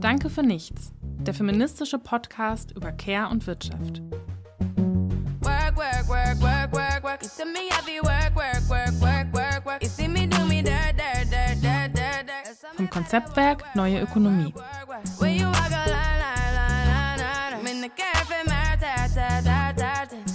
Danke für nichts, der feministische Podcast über Care und Wirtschaft. Work, work, work, work, work, work. You see me heavy work, work, work, work, work, work. You see me do me dirt, dirt, dirt, dirt, dirt, dirt. Vom Konzeptwerk Neue Ökonomie. When you walk a line, line, line, line, line. I'm in the cafe, my ta, ta, ta, ta, ta.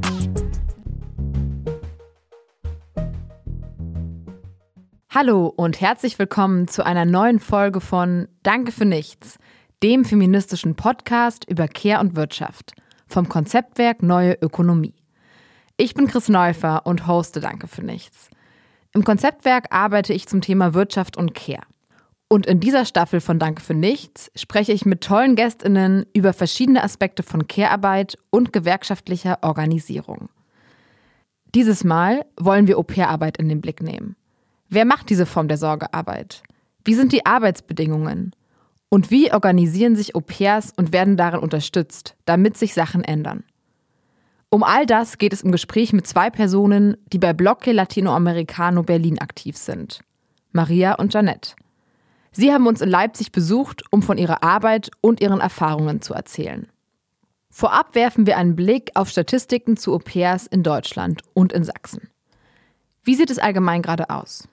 Hallo und herzlich willkommen zu einer neuen Folge von Danke für nichts, dem feministischen Podcast über Care und Wirtschaft vom Konzeptwerk Neue Ökonomie. Ich bin Chris Neufer und hoste Danke für nichts. Im Konzeptwerk arbeite ich zum Thema Wirtschaft und Care. Und in dieser Staffel von Danke für nichts spreche ich mit tollen GästInnen über verschiedene Aspekte von Care-Arbeit und gewerkschaftlicher Organisierung. Dieses Mal wollen wir Au-pair-Arbeit in den Blick nehmen. Wer macht diese Form der Sorgearbeit? Wie sind die Arbeitsbedingungen? Und wie organisieren sich Au-pairs und werden darin unterstützt, damit sich Sachen ändern? Um all das geht es im Gespräch mit zwei Personen, die bei Bloque Latinoamericano Berlin aktiv sind. Maria und Janette. Sie haben uns in Leipzig besucht, um von ihrer Arbeit und ihren Erfahrungen zu erzählen. Vorab werfen wir einen Blick auf Statistiken zu Au-pairs in Deutschland und in Sachsen. Wie sieht es allgemein gerade aus?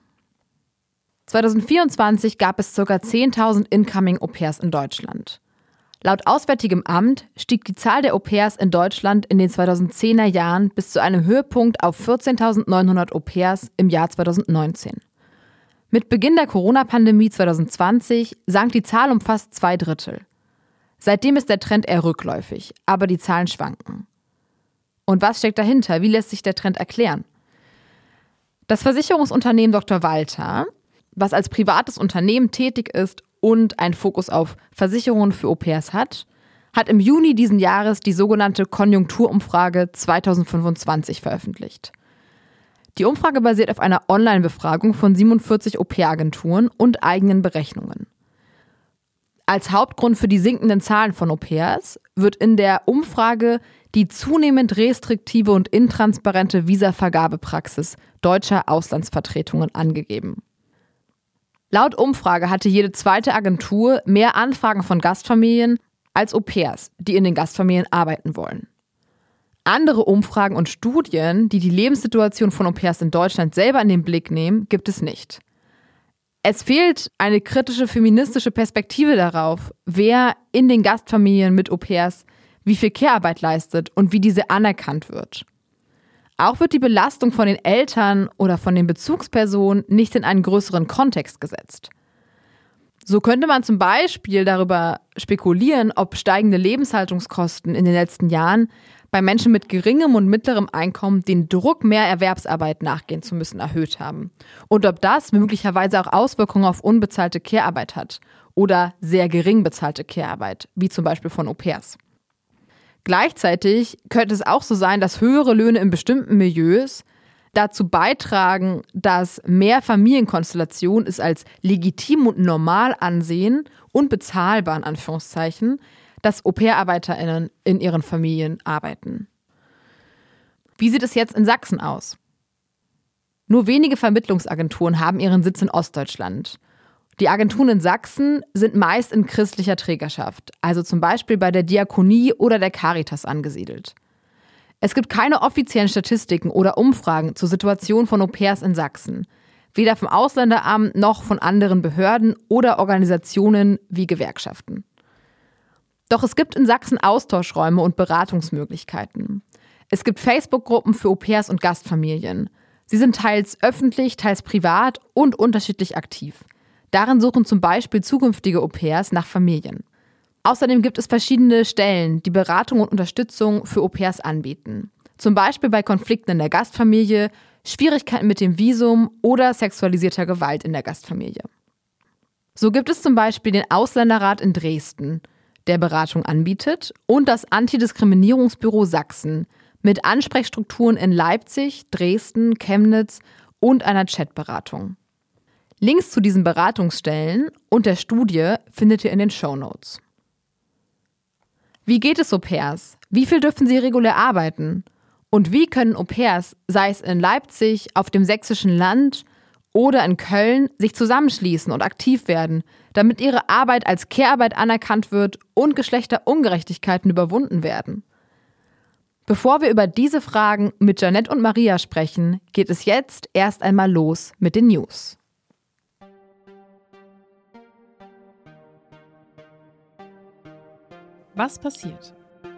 2024 gab es ca. 10.000 Incoming Au-pairs in Deutschland. Laut Auswärtigem Amt stieg die Zahl der Au-pairs in Deutschland in den 2010er Jahren bis zu einem Höhepunkt auf 14.900 Au-pairs im Jahr 2019. Mit Beginn der Corona-Pandemie 2020 sank die Zahl um fast 2/3. Seitdem ist der Trend eher rückläufig, aber die Zahlen schwanken. Und was steckt dahinter? Wie lässt sich der Trend erklären? Das Versicherungsunternehmen Dr. Walter, was als privates Unternehmen tätig ist und einen Fokus auf Versicherungen für Au-pairs hat im Juni diesen Jahres die sogenannte Konjunkturumfrage 2025 veröffentlicht. Die Umfrage basiert auf einer Online-Befragung von 47 Au-pair-Agenturen und eigenen Berechnungen. Als Hauptgrund für die sinkenden Zahlen von Au-pairs wird in der Umfrage die zunehmend restriktive und intransparente Visavergabepraxis deutscher Auslandsvertretungen angegeben. Laut Umfrage hatte jede zweite Agentur mehr Anfragen von Gastfamilien als Au-pairs, die in den Gastfamilien arbeiten wollen. Andere Umfragen und Studien, die die Lebenssituation von Au-pairs in Deutschland selber in den Blick nehmen, gibt es nicht. Es fehlt eine kritische feministische Perspektive darauf, wer in den Gastfamilien mit Au-pairs wie viel Care-Arbeit leistet und wie diese anerkannt wird. Auch wird die Belastung von den Eltern oder von den Bezugspersonen nicht in einen größeren Kontext gesetzt. So könnte man zum Beispiel darüber spekulieren, ob steigende Lebenshaltungskosten in den letzten Jahren bei Menschen mit geringem und mittlerem Einkommen den Druck, mehr Erwerbsarbeit nachgehen zu müssen, erhöht haben. Und ob das möglicherweise auch Auswirkungen auf unbezahlte Care-Arbeit hat oder sehr gering bezahlte Care-Arbeit, wie zum Beispiel von Au-pairs. Gleichzeitig könnte es auch so sein, dass höhere Löhne in bestimmten Milieus dazu beitragen, dass mehr Familienkonstellationen es als legitim und normal ansehen und bezahlbar, in Anführungszeichen, dass Au-pair-ArbeiterInnen in ihren Familien arbeiten. Wie sieht es jetzt in Sachsen aus? Nur wenige Vermittlungsagenturen haben ihren Sitz in Ostdeutschland. Die Agenturen in Sachsen sind meist in christlicher Trägerschaft, also zum Beispiel bei der Diakonie oder der Caritas angesiedelt. Es gibt keine offiziellen Statistiken oder Umfragen zur Situation von Au-pairs in Sachsen, weder vom Ausländeramt noch von anderen Behörden oder Organisationen wie Gewerkschaften. Doch es gibt in Sachsen Austauschräume und Beratungsmöglichkeiten. Es gibt Facebook-Gruppen für Au-pairs und Gastfamilien. Sie sind teils öffentlich, teils privat und unterschiedlich aktiv. Darin suchen zum Beispiel zukünftige Au-pairs nach Familien. Außerdem gibt es verschiedene Stellen, die Beratung und Unterstützung für Au-pairs anbieten. Zum Beispiel bei Konflikten in der Gastfamilie, Schwierigkeiten mit dem Visum oder sexualisierter Gewalt in der Gastfamilie. So gibt es zum Beispiel den Ausländerrat in Dresden, der Beratung anbietet, und das Antidiskriminierungsbüro Sachsen mit Ansprechstrukturen in Leipzig, Dresden, Chemnitz und einer Chatberatung. Links zu diesen Beratungsstellen und der Studie findet ihr in den Shownotes. Wie geht es Au-pairs? Wie viel dürfen sie regulär arbeiten? Und wie können Au-pairs, sei es in Leipzig, auf dem sächsischen Land oder in Köln sich zusammenschließen und aktiv werden, damit ihre Arbeit als Care-Arbeit anerkannt wird und Geschlechterungerechtigkeiten überwunden werden? Bevor wir über diese Fragen mit Janette und Maria sprechen, geht es jetzt erst einmal los mit den News. Was passiert?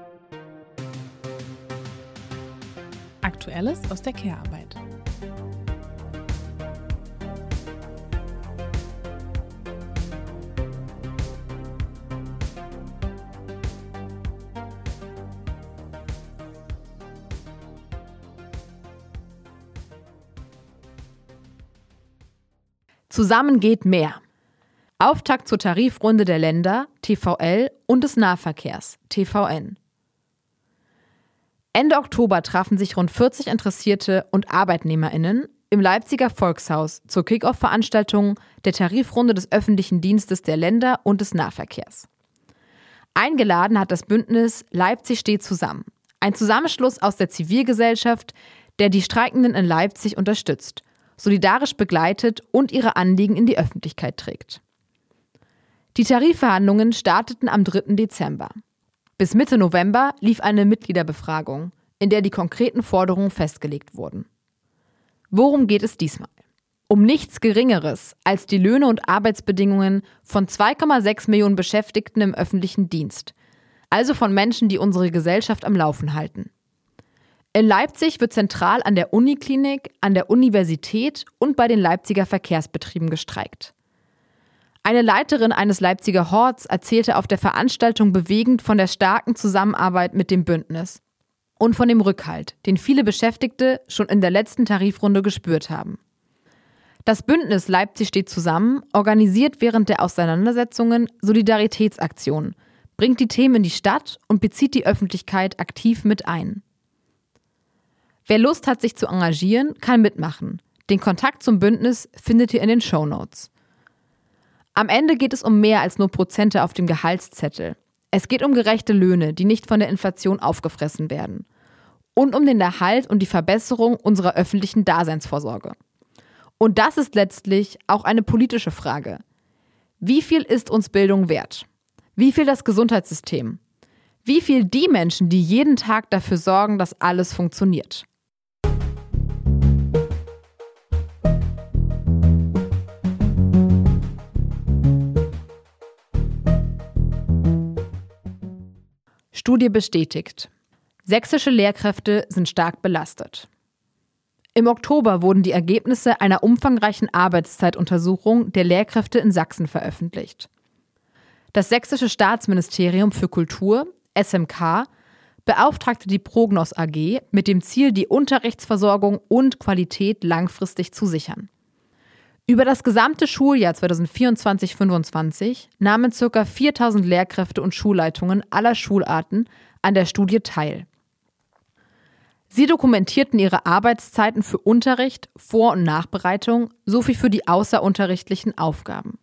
Aktuelles aus der Care-Arbeit. Zusammen geht mehr. Auftakt zur Tarifrunde der Länder, TVL, und des Nahverkehrs, TVN. Ende Oktober trafen sich rund 40 Interessierte und ArbeitnehmerInnen im Leipziger Volkshaus zur Kick-Off-Veranstaltung der Tarifrunde des öffentlichen Dienstes der Länder und des Nahverkehrs. Eingeladen hat das Bündnis Leipzig steht zusammen, ein Zusammenschluss aus der Zivilgesellschaft, der die Streikenden in Leipzig unterstützt, solidarisch begleitet und ihre Anliegen in die Öffentlichkeit trägt. Die Tarifverhandlungen starteten am 3. Dezember. Bis Mitte November lief eine Mitgliederbefragung, in der die konkreten Forderungen festgelegt wurden. Worum geht es diesmal? Um nichts Geringeres als die Löhne und Arbeitsbedingungen von 2,6 Millionen Beschäftigten im öffentlichen Dienst, also von Menschen, die unsere Gesellschaft am Laufen halten. In Leipzig wird zentral an der Uniklinik, an der Universität und bei den Leipziger Verkehrsbetrieben gestreikt. Eine Leiterin eines Leipziger Horts erzählte auf der Veranstaltung bewegend von der starken Zusammenarbeit mit dem Bündnis und von dem Rückhalt, den viele Beschäftigte schon in der letzten Tarifrunde gespürt haben. Das Bündnis Leipzig steht zusammen organisiert während der Auseinandersetzungen Solidaritätsaktionen, bringt die Themen in die Stadt und bezieht die Öffentlichkeit aktiv mit ein. Wer Lust hat, sich zu engagieren, kann mitmachen. Den Kontakt zum Bündnis findet ihr in den Shownotes. Am Ende geht es um mehr als nur Prozente auf dem Gehaltszettel. Es geht um gerechte Löhne, die nicht von der Inflation aufgefressen werden. Und um den Erhalt und die Verbesserung unserer öffentlichen Daseinsvorsorge. Und das ist letztlich auch eine politische Frage. Wie viel ist uns Bildung wert? Wie viel das Gesundheitssystem? Wie viel die Menschen, die jeden Tag dafür sorgen, dass alles funktioniert? Studie bestätigt. Sächsische Lehrkräfte sind stark belastet. Im Oktober wurden die Ergebnisse einer umfangreichen Arbeitszeituntersuchung der Lehrkräfte in Sachsen veröffentlicht. Das Sächsische Staatsministerium für Kultur, SMK, beauftragte die Prognos AG mit dem Ziel, die Unterrichtsversorgung und Qualität langfristig zu sichern. Über das gesamte Schuljahr 2024/25 nahmen ca. 4.000 Lehrkräfte und Schulleitungen aller Schularten an der Studie teil. Sie dokumentierten ihre Arbeitszeiten für Unterricht, Vor- und Nachbereitung sowie für die außerunterrichtlichen Aufgaben.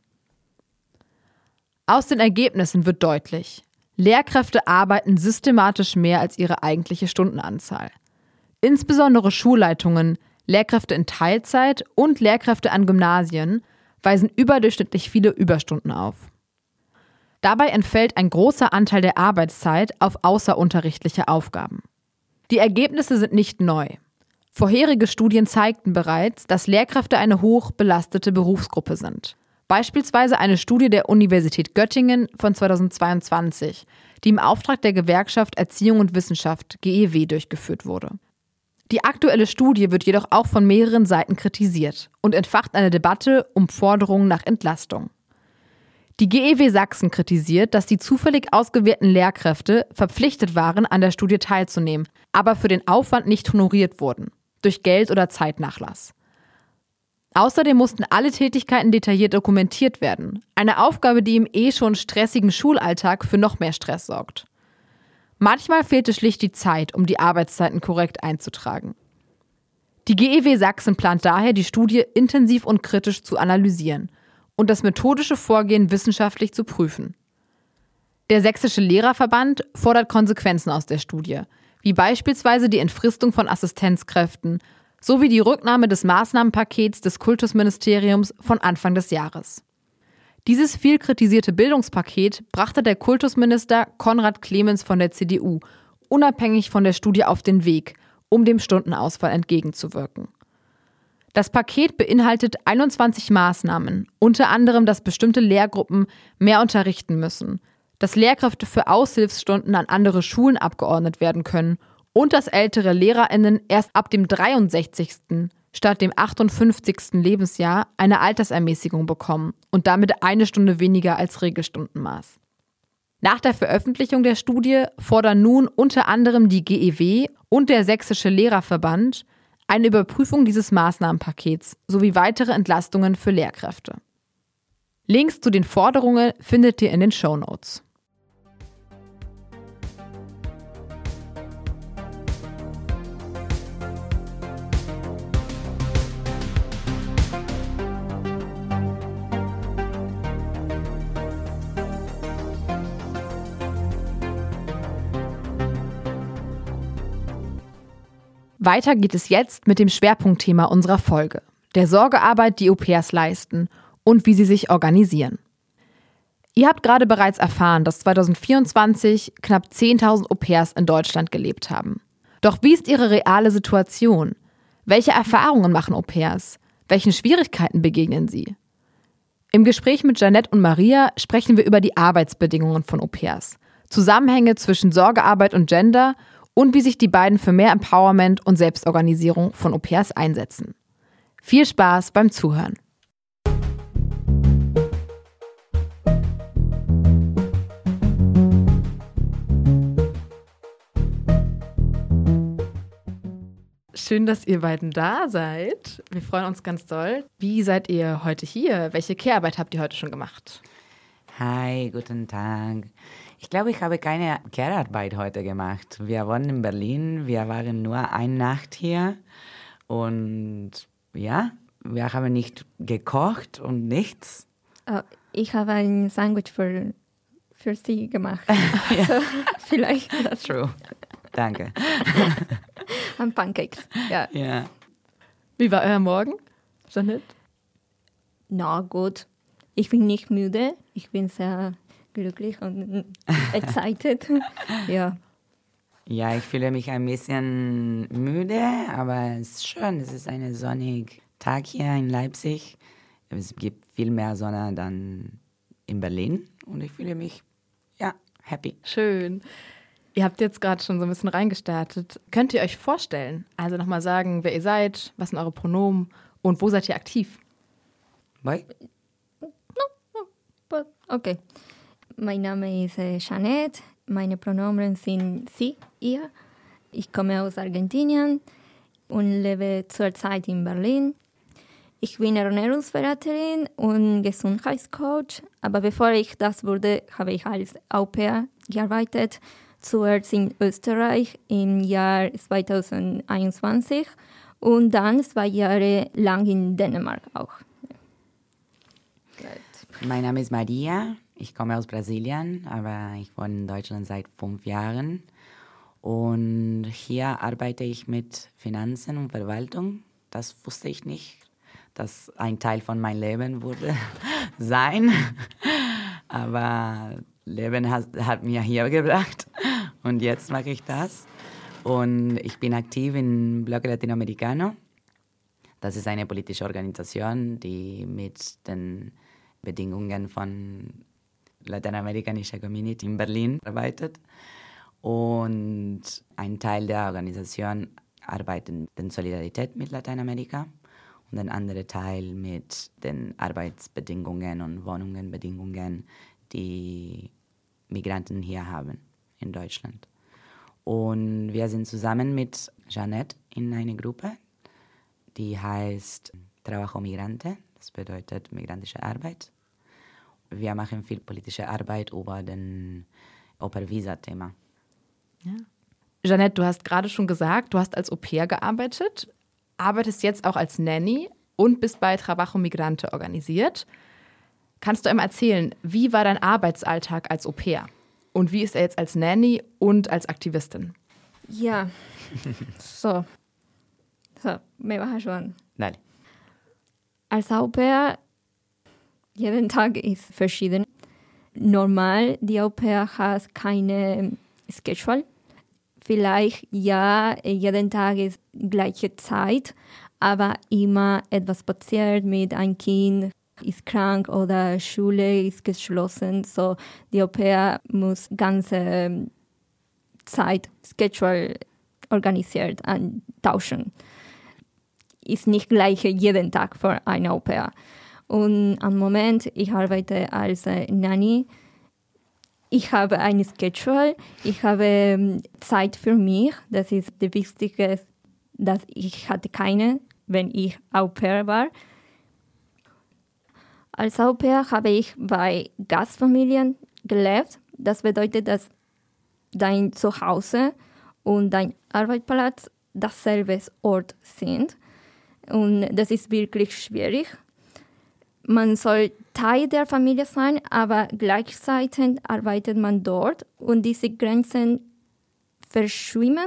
Aus den Ergebnissen wird deutlich: Lehrkräfte arbeiten systematisch mehr als ihre eigentliche Stundenanzahl. Insbesondere Schulleitungen, Lehrkräfte in Teilzeit und Lehrkräfte an Gymnasien weisen überdurchschnittlich viele Überstunden auf. Dabei entfällt ein großer Anteil der Arbeitszeit auf außerunterrichtliche Aufgaben. Die Ergebnisse sind nicht neu. Vorherige Studien zeigten bereits, dass Lehrkräfte eine hoch belastete Berufsgruppe sind. Beispielsweise eine Studie der Universität Göttingen von 2022, die im Auftrag der Gewerkschaft Erziehung und Wissenschaft GEW durchgeführt wurde. Die aktuelle Studie wird jedoch auch von mehreren Seiten kritisiert und entfacht eine Debatte um Forderungen nach Entlastung. Die GEW Sachsen kritisiert, dass die zufällig ausgewählten Lehrkräfte verpflichtet waren, an der Studie teilzunehmen, aber für den Aufwand nicht honoriert wurden, durch Geld- oder Zeitnachlass. Außerdem mussten alle Tätigkeiten detailliert dokumentiert werden, eine Aufgabe, die im schon stressigen Schulalltag für noch mehr Stress sorgt. Manchmal fehlte schlicht die Zeit, um die Arbeitszeiten korrekt einzutragen. Die GEW Sachsen plant daher, die Studie intensiv und kritisch zu analysieren und das methodische Vorgehen wissenschaftlich zu prüfen. Der Sächsische Lehrerverband fordert Konsequenzen aus der Studie, wie beispielsweise die Entfristung von Assistenzkräften sowie die Rücknahme des Maßnahmenpakets des Kultusministeriums von Anfang des Jahres. Dieses viel kritisierte Bildungspaket brachte der Kultusminister Konrad Clemens von der CDU unabhängig von der Studie auf den Weg, um dem Stundenausfall entgegenzuwirken. Das Paket beinhaltet 21 Maßnahmen, unter anderem, dass bestimmte Lehrgruppen mehr unterrichten müssen, dass Lehrkräfte für Aushilfsstunden an andere Schulen abgeordnet werden können und dass ältere LehrerInnen erst ab dem 63. statt dem 58. Lebensjahr eine Altersermäßigung bekommen und damit 1 Stunde weniger als Regelstundenmaß. Nach der Veröffentlichung der Studie fordern nun unter anderem die GEW und der Sächsische Lehrerverband eine Überprüfung dieses Maßnahmenpakets sowie weitere Entlastungen für Lehrkräfte. Links zu den Forderungen findet ihr in den Shownotes. Weiter geht es jetzt mit dem Schwerpunktthema unserer Folge, der Sorgearbeit, die Au-pairs leisten und wie sie sich organisieren. Ihr habt gerade bereits erfahren, dass 2024 knapp 10.000 Au-pairs in Deutschland gelebt haben. Doch wie ist ihre reale Situation? Welche Erfahrungen machen Au-pairs? Welchen Schwierigkeiten begegnen sie? Im Gespräch mit Jeanette und Maria sprechen wir über die Arbeitsbedingungen von Au-pairs, Zusammenhänge zwischen Sorgearbeit und Gender und wie sich die beiden für mehr Empowerment und Selbstorganisierung von Au-pairs einsetzen. Viel Spaß beim Zuhören. Schön, dass ihr beiden da seid. Wir freuen uns ganz doll. Wie seid ihr heute hier? Welche Care-Arbeit habt ihr heute schon gemacht? Hi, guten Tag. Ich glaube, ich habe keine Care-Arbeit heute gemacht. Wir wohnen in Berlin, wir waren nur eine Nacht hier und ja, wir haben nicht gekocht und nichts. Ich habe ein Sandwich für Sie gemacht. Ja. So, vielleicht das. True. Danke. Und Pancakes, ja. Ja. Wie war euer Morgen, Jeanette? Na gut, ich bin nicht müde. Ich bin sehr glücklich und excited. Ja. Ja, ich fühle mich ein bisschen müde, aber es ist schön. Es ist ein sonniger Tag hier in Leipzig. Es gibt viel mehr Sonne dann in Berlin und ich fühle mich, ja, happy. Schön. Ihr habt jetzt gerade schon so ein bisschen reingestartet. Könnt ihr euch vorstellen, also nochmal sagen, wer ihr seid, was sind eure Pronomen und wo seid ihr aktiv? Boy? Okay. Mein Name ist Jeanette. Meine Pronomen sind sie, ihr. Ich komme aus Argentinien und lebe zurzeit in Berlin. Ich bin Ernährungsberaterin und Gesundheitscoach. Aber bevor ich das wurde, habe ich als Au-pair gearbeitet. Zuerst in Österreich im Jahr 2021 und dann 2 Jahre lang in Dänemark auch. Mein Name ist Maria. Ich komme aus Brasilien, aber ich wohne in Deutschland seit 5 Jahren. Und hier arbeite ich mit Finanzen und Verwaltung. Das wusste ich nicht, dass ein Teil von meinem Leben würde sein. Aber Leben hat mir hier gebracht und jetzt mache ich das. Und ich bin aktiv im Bloque Latinoamericano. Das ist eine politische Organisation, die mit den Bedingungen von lateinamerikanischer Community in Berlin arbeitet. Und ein Teil der Organisation arbeitet in Solidarität mit Lateinamerika und ein anderer Teil mit den Arbeitsbedingungen und Wohnungsbedingungen, die Migranten hier haben in Deutschland. Und wir sind zusammen mit Jeanette in einer Gruppe, die heißt Trabajo Migrante, das bedeutet migrantische Arbeit. Wir machen viel politische Arbeit über den Au-pair-Visa-Thema. Ja. Jeanette, du hast gerade schon gesagt, du hast als Au-pair gearbeitet, arbeitest jetzt auch als Nanny und bist bei Trabajo Migrante organisiert. Kannst du einmal erzählen, wie war dein Arbeitsalltag als Au-pair? Und wie ist er jetzt als Nanny und als Aktivistin? Ja, so. So, me bajas schon. Dale. Als Au-pair, jeden Tag ist verschieden. Normal, die Au-pair hat keine Schedule. Vielleicht ja, jeden Tag ist gleiche Zeit, aber immer etwas passiert mit einem Kind, ist krank oder Schule ist geschlossen. So, die Au-pair muss ganze Zeit Schedule organisiert und tauschen. Ist nicht gleich jeden Tag für eine Au-pair. Und am Moment, ich arbeite als Nanny. Ich habe eine Schedule, ich habe Zeit für mich. Das ist das Wichtigste, dass ich hatte keine, wenn ich Au-pair war. Als Au-pair habe ich bei Gastfamilien gelebt. Das bedeutet, dass dein Zuhause und dein Arbeitsplatz dasselbe Ort sind. Und das ist wirklich schwierig. Man soll Teil der Familie sein, aber gleichzeitig arbeitet man dort und diese Grenzen verschwimmen.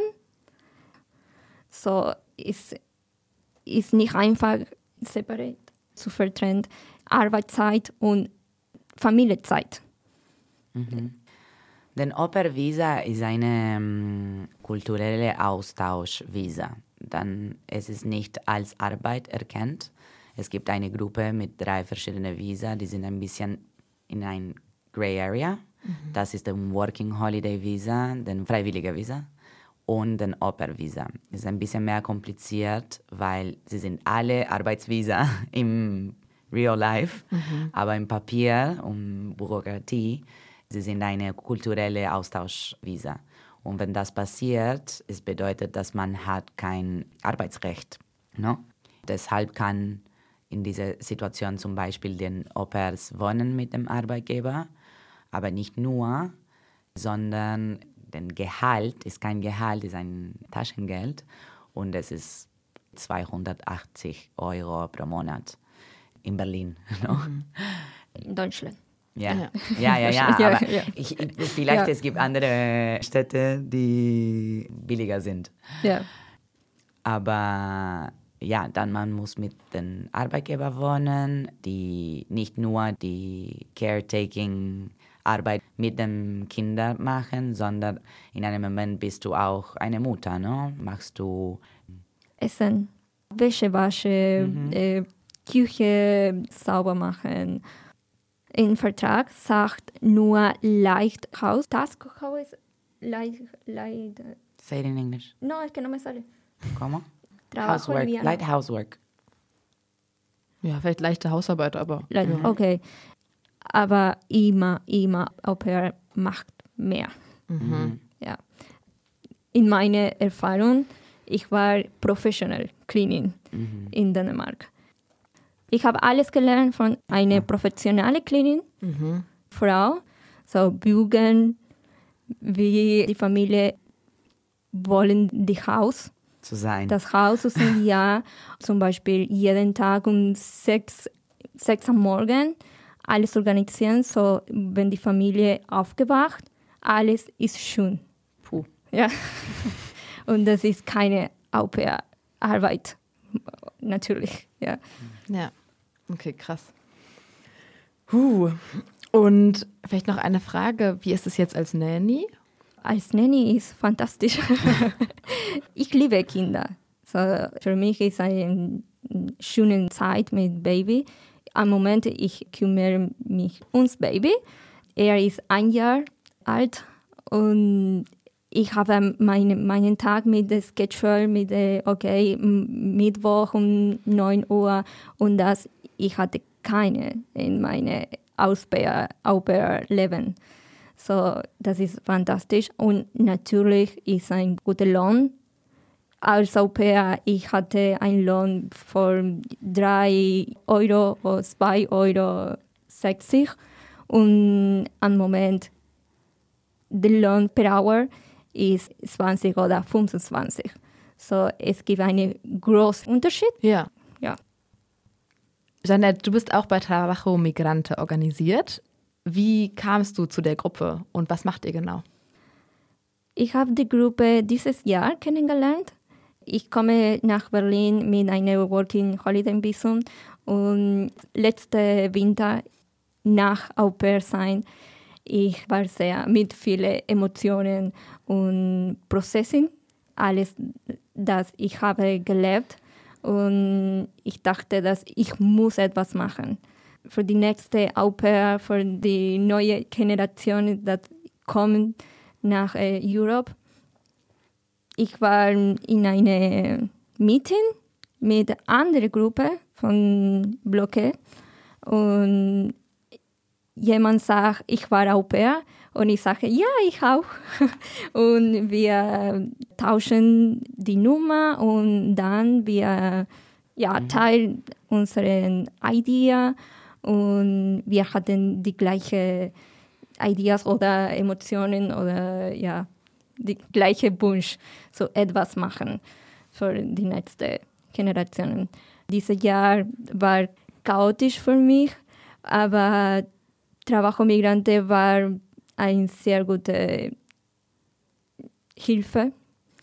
So ist nicht einfach separat zu trennen, Arbeitszeit und Familienzeit. Mhm. Denn Au-pair-Visa ist eine kulturelle Austauschvisa. Dann es ist nicht als Arbeit erkannt. Es gibt eine Gruppe mit 3 verschiedenen Visa, die sind ein bisschen in ein Gray Area. Das ist ein Working Holiday Visa, den freiwillige Visa und den Au-pair-Visa. Es ist ein bisschen mehr kompliziert, weil sie sind alle Arbeitsvisa im Real Life, aber im Papier und Bürokratie, sie sind eine kulturelle Austauschvisa. Und wenn das passiert, es bedeutet, dass man hat kein Arbeitsrecht. No? Deshalb kann in dieser Situation zum Beispiel den Au-pairs wohnen mit dem Arbeitgeber, aber nicht nur, sondern den Gehalt ist kein Gehalt, ist ein Taschengeld und es ist 280 € pro Monat in Berlin. No? In Deutschland. Ja, aber vielleicht es gibt andere Städte, die billiger sind. Ja. Aber ja, dann man muss mit den Arbeitgeber wohnen, die nicht nur die Caretaking-Arbeit mit den Kindern machen, sondern in einem Moment bist du auch eine Mutter, no? Machst du Essen, Wäsche waschen, Küche sauber machen. Im Vertrag sagt nur leicht Haus. Task, how is light? Say it in English. No, es que no me sale. ¿Cómo? Trabajo Housework, en mi light housework. Ja, vielleicht leichte Hausarbeit, aber... Okay. Aber immer Au-pair macht mehr. Ja. In meiner Erfahrung, ich war Professional Cleaning in Dänemark. Ich habe alles gelernt von einer professionellen Cleaning-Frau. So bügeln, wie die Familie wollen die Haus zu sein. Das Haus ist ein Jahr, zum Beispiel jeden Tag um 6 am Morgen alles organisieren, so wenn die Familie aufgewacht, alles ist schön. Puh. Ja. Und das ist keine Au-pair-Arbeit, natürlich. Ja. Ja, okay, krass. Und vielleicht noch eine Frage, wie ist es jetzt als Nanny? Als Nanny ist fantastisch. Ich liebe Kinder. So, für mich ist eine schöne Zeit mit Baby. Am Moment, ich kümmere mich ums Baby. Er ist 1 Jahr alt und ich habe meinen Tag mit der Schedule, mit Mittwoch um 9 Uhr und das, ich hatte keine in meinem Au-pair-Leben. So, das ist fantastisch und natürlich ist ein guter Lohn. Als Au-pair, ich hatte einen Lohn von 3 € oder 2,60 € und am Moment der Lohn per Hour ist 20 oder 25. So, es gibt einen großen Unterschied. Ja. Ja. Jeanette, du bist auch bei Trabajo Migrante organisiert. Wie kamst du zu der Gruppe und was macht ihr genau? Ich habe die Gruppe dieses Jahr kennengelernt. Ich komme nach Berlin mit einem Working Holiday Visum und letzte Winter nach Au pair sein, ich war sehr mit vielen Emotionen und Prozessen, alles, das ich habe gelebt und ich dachte, dass ich muss etwas machen. Für die nächste Au pair, für die neue Generation, die kommen nach Europa. Ich war in einem Meeting mit einer anderen Gruppe von Blocke und jemand sagt, ich war Au pair und ich sage, ja, ich auch. Und wir tauschen die Nummer und dann wir teilen unsere Idee und wir hatten die gleichen Ideen oder Emotionen oder die gleiche Wunsch, so etwas machen für die nächste Generation. Dieses Jahr war chaotisch für mich, aber Trabajo Migrante war eine sehr gute Hilfe.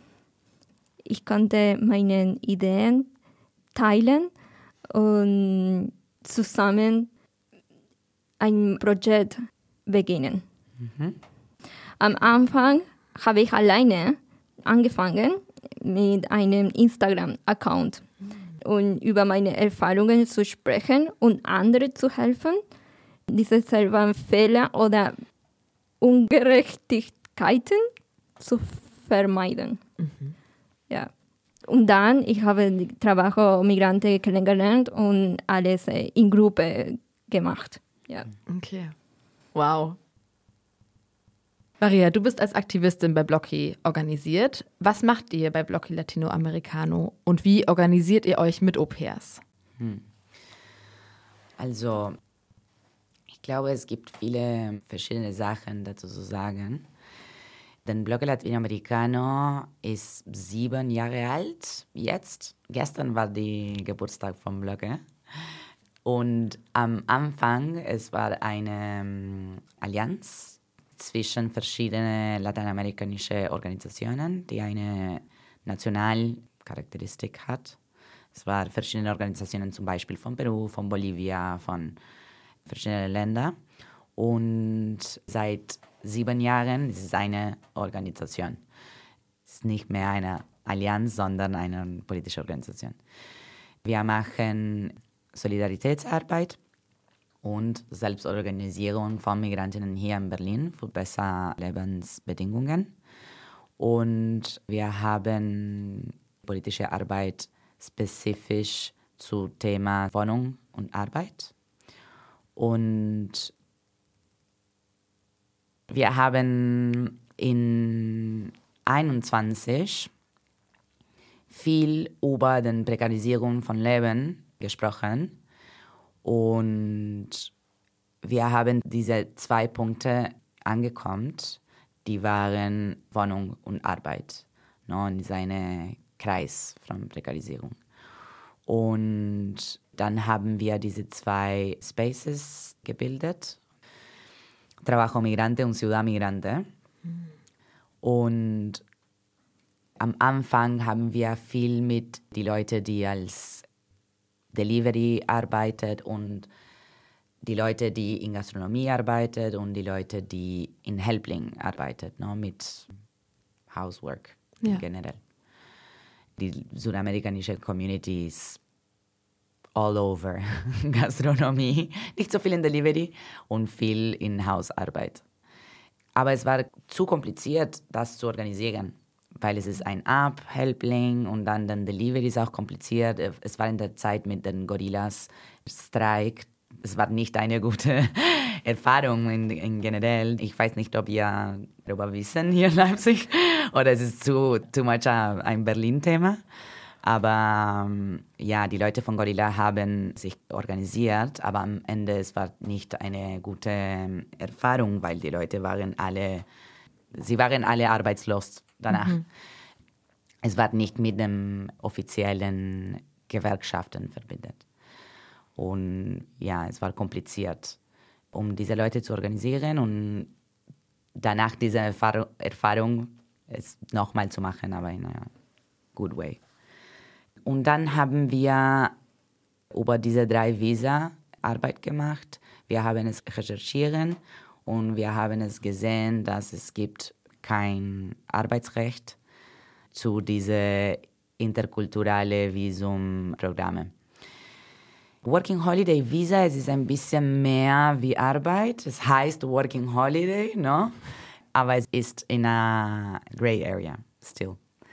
Ich konnte meine Ideen teilen und zusammen ein Projekt beginnen. Am Anfang habe ich alleine angefangen mit einem Instagram-Account und über meine Erfahrungen zu sprechen und anderen zu helfen, diese selben Fehler oder Ungerechtigkeiten zu vermeiden. Ja. Und dann, ich habe die Trabajo Migrante kennengelernt und alles in Gruppe gemacht. Ja. Okay. Wow. Maria, du bist als Aktivistin bei Blocky organisiert. Was macht ihr bei Blocky Latinoamericano und wie organisiert ihr euch mit Au-pairs? Also, ich glaube, es gibt viele verschiedene Sachen dazu zu sagen. Denn Blocky Latinoamericano ist 7 Jahre alt jetzt. Gestern war der Geburtstag vom Blocky. Und am Anfang, es war eine Allianz zwischen verschiedenen lateinamerikanischen Organisationen, die eine Nationalcharakteristik hat. Es waren verschiedene Organisationen, zum Beispiel von Peru, von Bolivia, von verschiedenen Ländern. Und seit 7 Jahren ist es eine Organisation. Es ist nicht mehr eine Allianz, sondern eine politische Organisation. Wir machen Solidaritätsarbeit und Selbstorganisierung von Migrantinnen hier in Berlin für bessere Lebensbedingungen. Und wir haben politische Arbeit spezifisch zu Thema Wohnung und Arbeit. Und wir haben in 2021 viel über die Prekarisierung von Leben gesprochen. Und wir haben diese 2 Punkte angekommen, die waren Wohnung und Arbeit. In seinem Kreis von Prekarisierung. Und dann haben wir diese 2 Spaces gebildet. Trabajo Migrante und Ciudad Migrante. Und am Anfang haben wir viel mit den Leuten, die als Delivery arbeitet und die Leute, die in Gastronomie arbeitet und die Leute, die in Helpling arbeitet, mit Housework generell. Die südamerikanische Community ist all over Gastronomie, nicht so viel in Delivery und viel in Hausarbeit. Aber es war zu kompliziert, das zu organisieren, weil es ist ein App, Helpling und dann Delivery ist auch kompliziert. Es war in der Zeit mit den Gorillas Streik. Es war nicht eine gute Erfahrung in generell. Ich weiß nicht, ob ihr darüber wissen hier in Leipzig oder es ist too much ein Berlin-Thema. Aber die Leute von Gorilla haben sich organisiert, aber am Ende es war nicht eine gute Erfahrung, weil die Leute waren alle arbeitslos danach. Es war nicht mit den offiziellen Gewerkschaften verbunden. Und es war kompliziert, um diese Leute zu organisieren und danach diese Erfahrung es nochmal zu machen, aber in einer good way. Und dann haben wir über diese 3 Visa Arbeit gemacht. Wir haben es recherchiert und wir haben es gesehen, dass es gibt kein Arbeitsrecht zu diese interkulturelle Visumprogramme. Working Holiday Visa, es ist ein bisschen mehr wie Arbeit. Es heißt Working Holiday, no? Aber es ist in einer gray area still.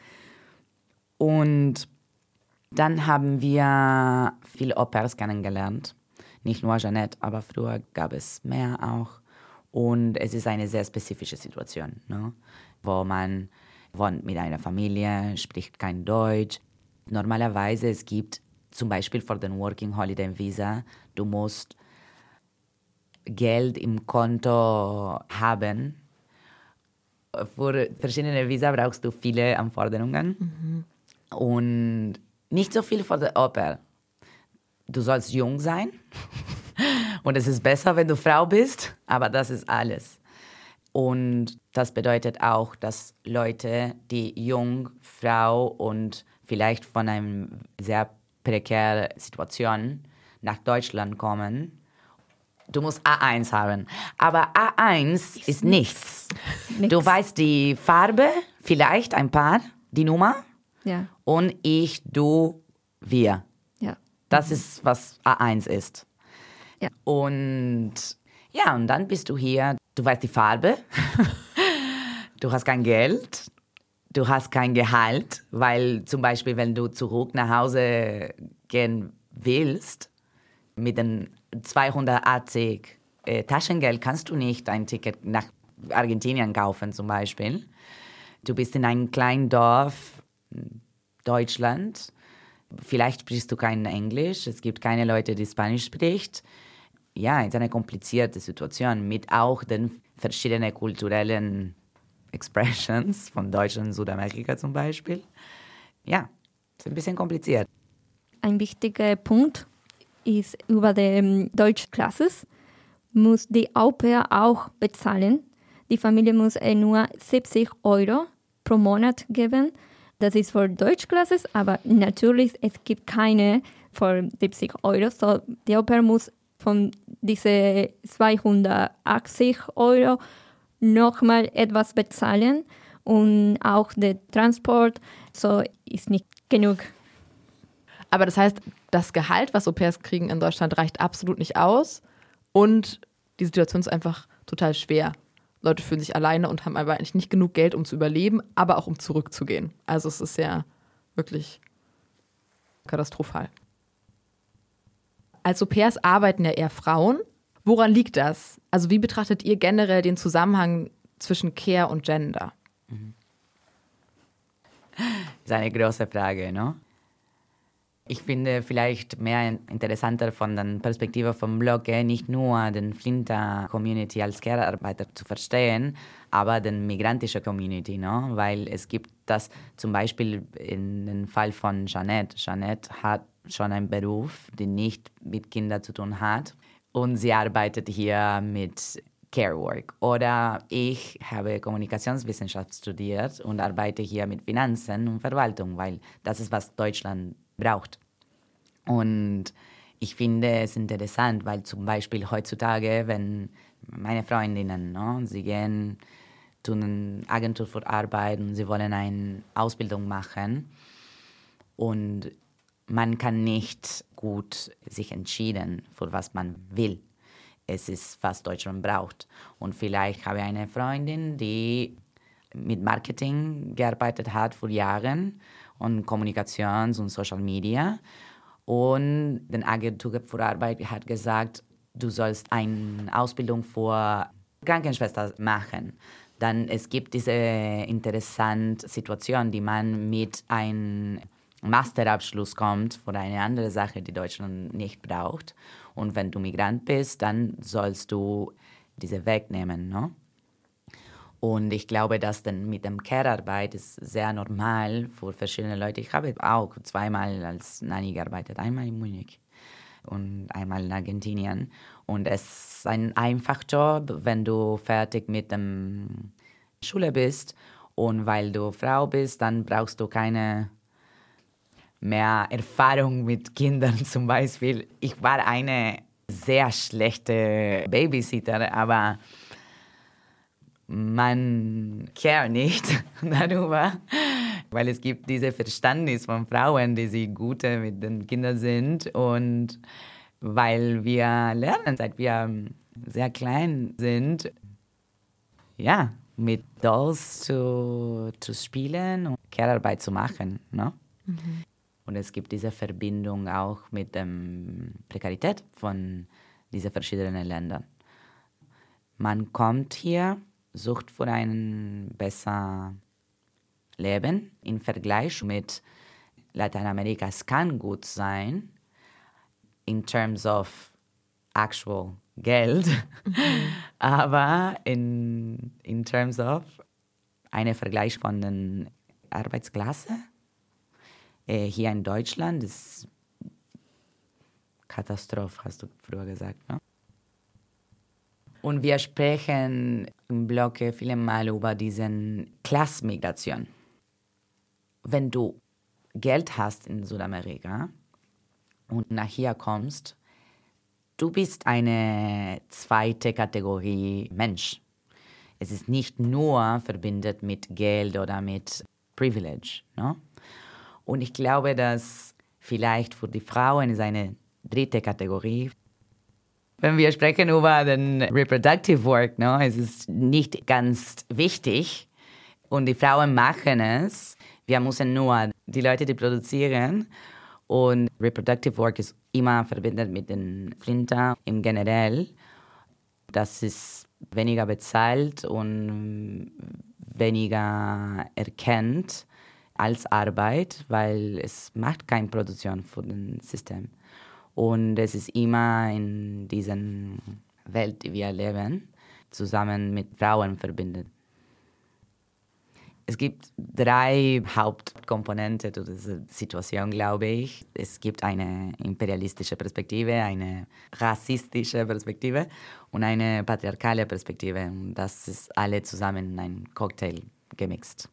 Und dann haben wir viele Au-pairs kennengelernt. Nicht nur Jeanette, aber früher gab es mehr auch. Und es ist eine sehr spezifische Situation, no? Wo man wohnt mit einer Familie, spricht kein Deutsch. Normalerweise es gibt zum Beispiel für den Working Holiday Visa, du musst Geld im Konto haben. Für verschiedene Visa brauchst du viele Anforderungen. Und nicht so viel für die Au-pair. Du sollst jung sein. Und es ist besser, wenn du Frau bist. Aber das ist alles. Und das bedeutet auch, dass Leute, die jung, Frau und vielleicht von einer sehr prekären Situation nach Deutschland kommen, du musst A1 haben. Aber A1 ist nichts. Du weißt die Farbe, vielleicht ein paar, die Nummer. Ja. Und ich, du, wir. Ja. Das ist, was A1 ist. Ja. Und ja, und dann bist du hier, du weißt die Farbe, du hast kein Geld, du hast kein Gehalt, weil zum Beispiel, wenn du zurück nach Hause gehen willst, mit den 280 Taschengeld kannst du nicht ein Ticket nach Argentinien kaufen zum Beispiel. Du bist in einem kleinen Dorf, Deutschland. Vielleicht sprichst du kein Englisch. Es gibt keine Leute, die Spanisch sprechen. Ja, es ist eine komplizierte Situation mit auch den verschiedenen kulturellen Expressions von Deutschland und Südamerika zum Beispiel. Ja, es ist ein bisschen kompliziert. Ein wichtiger Punkt ist, über die Deutschklasses muss die Au-pair auch bezahlen. Die Familie muss nur 70 € pro Monat geben. Das ist für Deutschklasses, aber natürlich es gibt keine für 70 €. So, die Au-pair muss von diesen 280 € nochmal etwas bezahlen und auch der Transport, so ist nicht genug. Aber das heißt, das Gehalt, was Au-pairs kriegen in Deutschland, reicht absolut nicht aus und die Situation ist einfach total schwer. Leute fühlen sich alleine und haben aber eigentlich nicht genug Geld, um zu überleben, aber auch um zurückzugehen. Also es ist ja wirklich katastrophal. Als Au-pairs arbeiten ja eher Frauen. Woran liegt das? Also wie betrachtet ihr generell den Zusammenhang zwischen Care und Gender? Das ist eine große Frage, ne? Ich finde vielleicht mehr interessanter von der Perspektive vom Blog, nicht nur den Flinter-Community als Care-Arbeiter zu verstehen, aber den migrantischen Community, ne? Weil es gibt das zum Beispiel in dem Fall von Jeanette. Jeanette hat schon einen Beruf, der nicht mit Kindern zu tun hat und sie arbeitet hier mit Care Work. Oder ich habe Kommunikationswissenschaft studiert und arbeite hier mit Finanzen und Verwaltung, weil das ist, was Deutschland braucht. Und ich finde es interessant, weil zum Beispiel heutzutage, wenn meine Freundinnen, no, sie gehen zu einer Agentur für Arbeit und sie wollen eine Ausbildung machen und man kann nicht gut sich entscheiden, für was man will. Es ist, was Deutschland braucht. Und vielleicht habe ich eine Freundin, die mit Marketing gearbeitet hat für Jahre und Kommunikations- und Social Media. Und die Agentur für Arbeit hat gesagt, du sollst eine Ausbildung für Krankenschwester machen. Dann es gibt diese interessante Situation, die man mit einem Masterabschluss kommt für eine andere Sache, die Deutschland nicht braucht. Und wenn du Migrant bist, dann sollst du diese wegnehmen, ne? Und ich glaube, dass dann mit dem Care-Arbeit ist sehr normal für verschiedene Leute. Ich habe auch zweimal als Nanny gearbeitet, einmal in Munich und einmal in Argentinien. Und es ist ein einfacher Job, wenn du fertig mit der Schule bist. Und weil du Frau bist, dann brauchst du keine mehr Erfahrung mit Kindern zum Beispiel. Ich war eine sehr schlechte Babysitter, aber man kehrt nicht darüber, weil es gibt dieses Verständnis von Frauen, die sie gut mit den Kindern sind und weil wir lernen, seit wir sehr klein sind, ja, mit Dolls zu spielen und Care-Arbeit zu machen. Ne? Mhm. Und es gibt diese Verbindung auch mit der Prekarität von diesen verschiedenen Ländern. Man kommt hier, sucht für ein besseres Leben im Vergleich mit Lateinamerika. Es kann gut sein, in terms of actual Geld, aber in terms of einen Vergleich von der Arbeitsklasse hier in Deutschland ist Katastrophe, hast du früher gesagt, ne? Und wir sprechen im Blog viele Mal über diese Klassenmigration. Wenn du Geld hast in Südamerika und nach hier kommst, du bist eine zweite Kategorie Mensch. Es ist nicht nur verbindet mit Geld oder mit Privilege. Ne? Und ich glaube, dass vielleicht für die Frauen ist eine dritte Kategorie. Wenn wir sprechen über den Reproductive Work, no, es ist nicht ganz wichtig und die Frauen machen es. Wir müssen nur die Leute, die produzieren und Reproductive Work ist immer verbindet mit den Flinter im Generell. Das ist weniger bezahlt und weniger erkannt als Arbeit, weil es macht keine Produktion für das System. Und es ist immer in dieser Welt, die wir leben, zusammen mit Frauen verbindet. Es gibt 3 Hauptkomponenten zu dieser Situation, glaube ich. Es gibt eine imperialistische Perspektive, eine rassistische Perspektive und eine patriarchale Perspektive. Und das ist alle zusammen in einen Cocktail gemixt.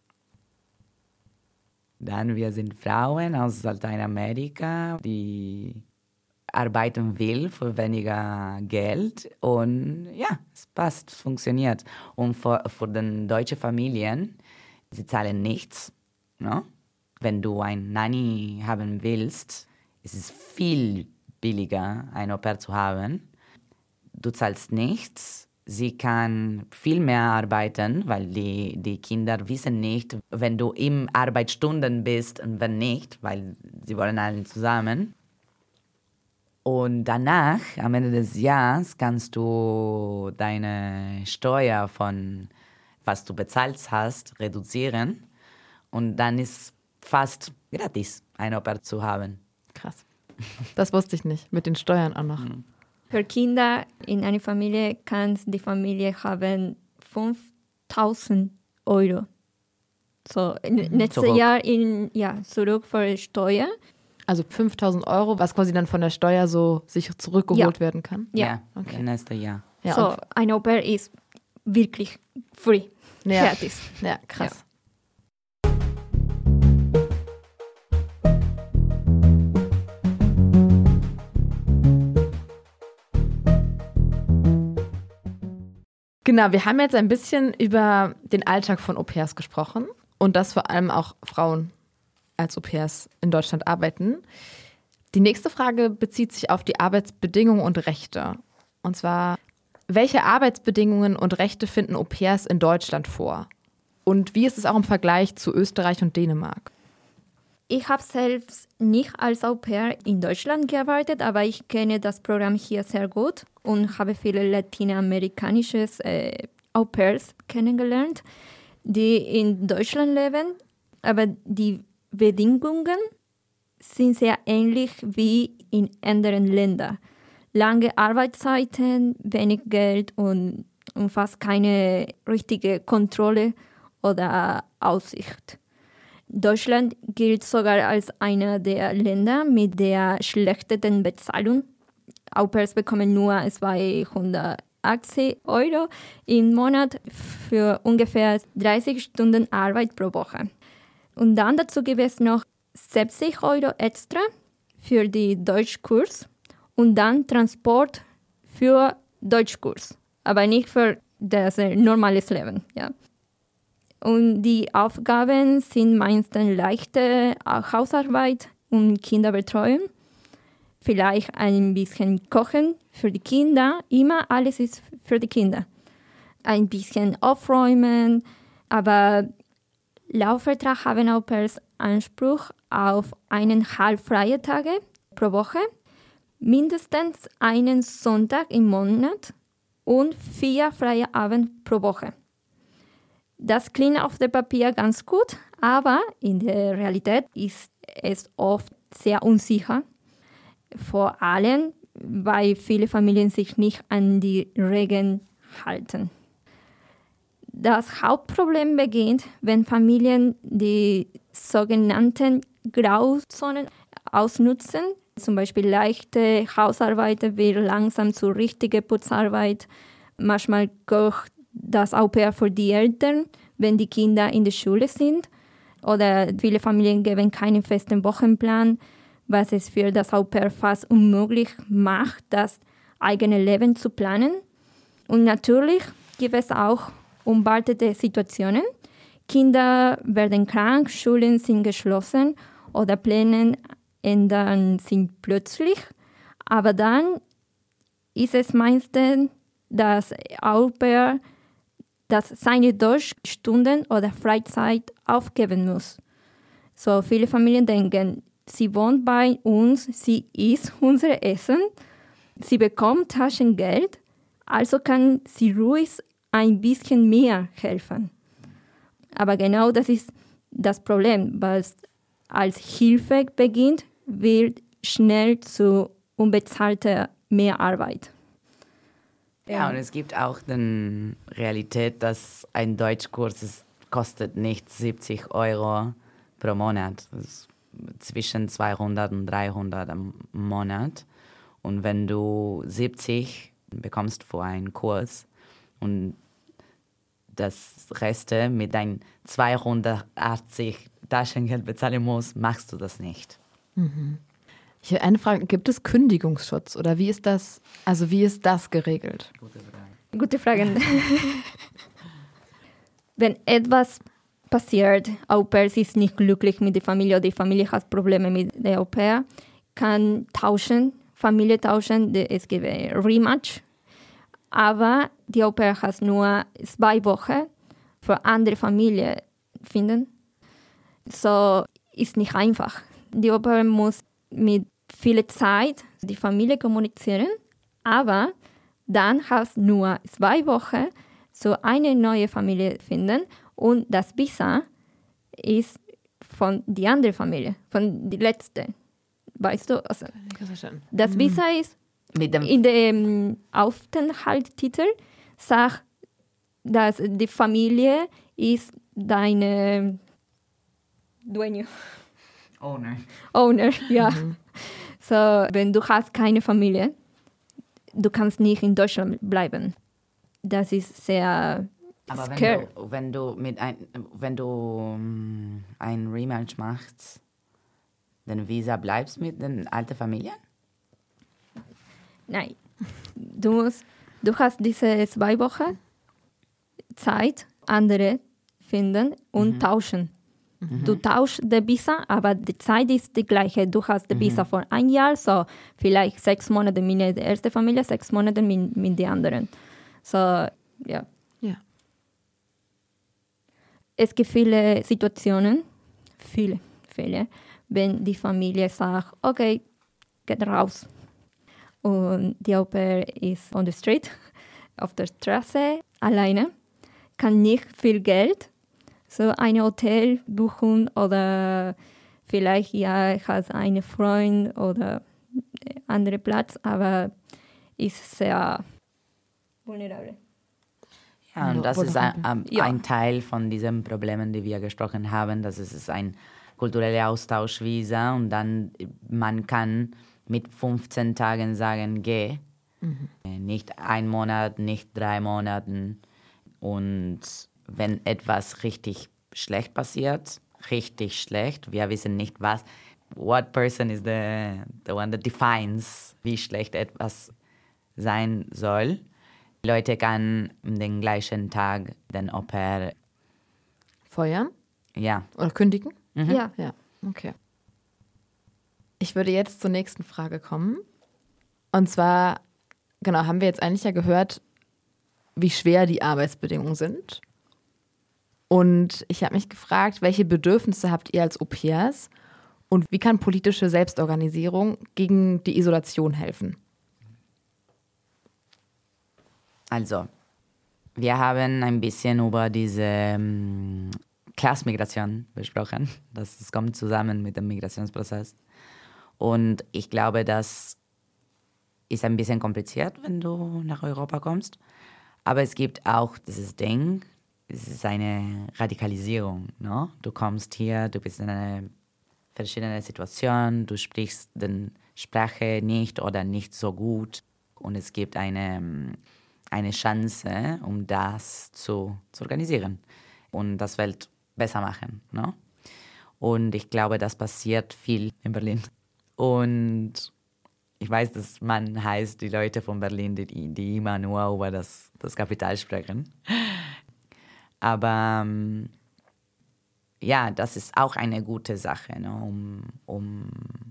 Dann wir sind Frauen aus Lateinamerika, die arbeiten will für weniger Geld und ja, es passt, funktioniert. Und für die deutschen Familien, sie zahlen nichts. No? Wenn du eine Nanny haben willst, ist es viel billiger, ein Au-pair zu haben. Du zahlst nichts. Sie kann viel mehr arbeiten, weil die Kinder wissen nicht, wenn du in Arbeitsstunden bist und wenn nicht, weil sie wollen alle zusammen. Und danach, am Ende des Jahres, kannst du deine Steuer von was du bezahlt hast, reduzieren. Und dann ist fast gratis, ein Au-pair zu haben. Krass. Das wusste ich nicht, mit den Steuern auch noch. Für Kinder in einer Familie kann die Familie haben 5.000 €. So, nächstes Jahr zurück für Steuer. Also 5.000 €, was quasi dann von der Steuer so sich zurückgeholt werden kann? Ja, okay. Im nächsten Jahr. Ja, so, ein Au-pair ist wirklich free, gratis. Ja, krass. Ja. Genau, wir haben jetzt ein bisschen über den Alltag von Au-pairs gesprochen und dass vor allem auch Frauen als Au-pairs in Deutschland arbeiten. Die nächste Frage bezieht sich auf die Arbeitsbedingungen und Rechte. Und zwar, welche Arbeitsbedingungen und Rechte finden Au-pairs in Deutschland vor? Und wie ist es auch im Vergleich zu Österreich und Dänemark? Ich habe selbst nicht als Au-pair in Deutschland gearbeitet, aber ich kenne das Programm hier sehr gut und habe viele lateinamerikanische Au-pairs kennengelernt, die in Deutschland leben. Aber die Bedingungen sind sehr ähnlich wie in anderen Ländern. Lange Arbeitszeiten, wenig Geld und fast keine richtige Kontrolle oder Aussicht. Deutschland gilt sogar als einer der Länder mit der schlechtesten Bezahlung. Au-pairs bekommen nur 280 € im Monat für ungefähr 30 Stunden Arbeit pro Woche. Und dann dazu gibt es noch 70 Euro extra für die Deutschkurs und dann Transport für Deutschkurs, aber nicht für das normales Leben. Ja. Und die Aufgaben sind meistens leichte Hausarbeit und Kinderbetreuung. Vielleicht ein bisschen Kochen für die Kinder. Immer alles ist für die Kinder. Ein bisschen aufräumen. Aber laut Vertrag haben Au-pairs Anspruch auf 1,5 freie Tage pro Woche, mindestens einen Sonntag im Monat und 4 freie Abende pro Woche. Das klingt auf dem Papier ganz gut, aber in der Realität ist es oft sehr unsicher. Vor allem, weil viele Familien sich nicht an die Regeln halten. Das Hauptproblem beginnt, wenn Familien die sogenannten Grauzonen ausnutzen. Zum Beispiel leichte Hausarbeit wird langsam zu richtiger Putzarbeit. Manchmal kocht das Au-pair für die Eltern, wenn die Kinder in der Schule sind. Oder viele Familien geben keinen festen Wochenplan, was es für das Au-pair fast unmöglich macht, das eigene Leben zu planen. Und natürlich gibt es auch unerwartete Situationen. Kinder werden krank, Schulen sind geschlossen oder Pläne ändern sich plötzlich. Aber dann ist es meistens das Au-pair, das seine Deutschstunden oder Freizeit aufgeben muss. So viele Familien denken, sie wohnt bei uns, sie isst unser Essen, sie bekommt Taschengeld, also kann sie ruhig ein bisschen mehr helfen. Aber genau das ist das Problem, weil es als Hilfe beginnt, wird schnell zu unbezahlter Mehrarbeit. Ja, und es gibt auch die Realität, dass ein Deutschkurs kostet nicht 70 Euro pro Monat. Das ist zwischen 200 und 300 im Monat. Und wenn du 70 bekommst für einen Kurs und das Reste mit deinem 280 Taschengeld bezahlen musst, machst du das nicht. Ich habe eine Frage, gibt es Kündigungsschutz oder wie ist das geregelt? Gute Frage. Wenn etwas passiert, Au-pair ist nicht glücklich mit der Familie oder die Familie hat Probleme mit der Au-pair, kann Familie tauschen, es gibt ein Rematch. Aber die Au-pair hat nur 2 Wochen für andere Familien finden. So ist nicht einfach. Die Au-pair muss mit viel Zeit die Familie kommunizieren, aber dann hast du nur 2 Wochen so eine neue Familie finden und das Visa ist von der anderen Familie, von der letzten. Weißt du? Also, das Visa ist in dem Aufenthaltstitel sagt, dass die Familie ist deine Dueño. Owner, ja. So, wenn du hast keine Familie, du kannst nicht in Deutschland bleiben. Das ist sehr aber scary. wenn du ein Rematch machst, dann Visa bleibst mit den alten Familien? Nein. Du hast diese 2 Wochen Zeit, andere finden und tauschen. Du tauschst die Visa, aber die Zeit ist die gleiche. Du hast die Visa für 1 Jahr, so vielleicht 6 Monate mit der ersten Familie, 6 Monate mit der anderen. So, ja. Es gibt viele Situationen, viele, wenn die Familie sagt, okay, geht raus. Und die Au-pair ist on the street, auf der Straße, alleine, kann nicht viel Geld, so ein Hotel buchen oder vielleicht hat einen Freund oder anderen Platz, aber ist sehr vulnerabel. Ja, und das ist ein Teil von diesen Problemen, die wir gesprochen haben, dass es ist ein kultureller Austauschvisa und dann man kann mit 15 Tagen sagen, geh. Nicht 1 Monat, nicht 3 Monaten. Und wenn etwas richtig schlecht passiert, richtig schlecht. Wir wissen nicht, what person is the one that defines, wie schlecht etwas sein soll. Leute kann den gleichen Tag den Au-pair Feuern? Ja. Oder kündigen? Ja. Ja, okay. Ich würde jetzt zur nächsten Frage kommen. Und zwar, genau, haben wir jetzt eigentlich ja gehört, wie schwer die Arbeitsbedingungen sind. Und ich habe mich gefragt, welche Bedürfnisse habt ihr als Au-pairs und wie kann politische Selbstorganisierung gegen die Isolation helfen? Also, wir haben ein bisschen über diese Klassmigration besprochen. Das kommt zusammen mit dem Migrationsprozess. Und ich glaube, das ist ein bisschen kompliziert, wenn du nach Europa kommst. Aber es gibt auch dieses Ding, es ist eine Radikalisierung. No? Du kommst hier, du bist in einer verschiedenen Situation, du sprichst die Sprache nicht oder nicht so gut. Und es gibt eine Chance, um das zu organisieren und das Welt besser machen. No? Und ich glaube, das passiert viel in Berlin. Und ich weiß, dass man heißt, die Leute von Berlin, die immer nur über das Kapital sprechen. Aber ja, das ist auch eine gute Sache, ne? um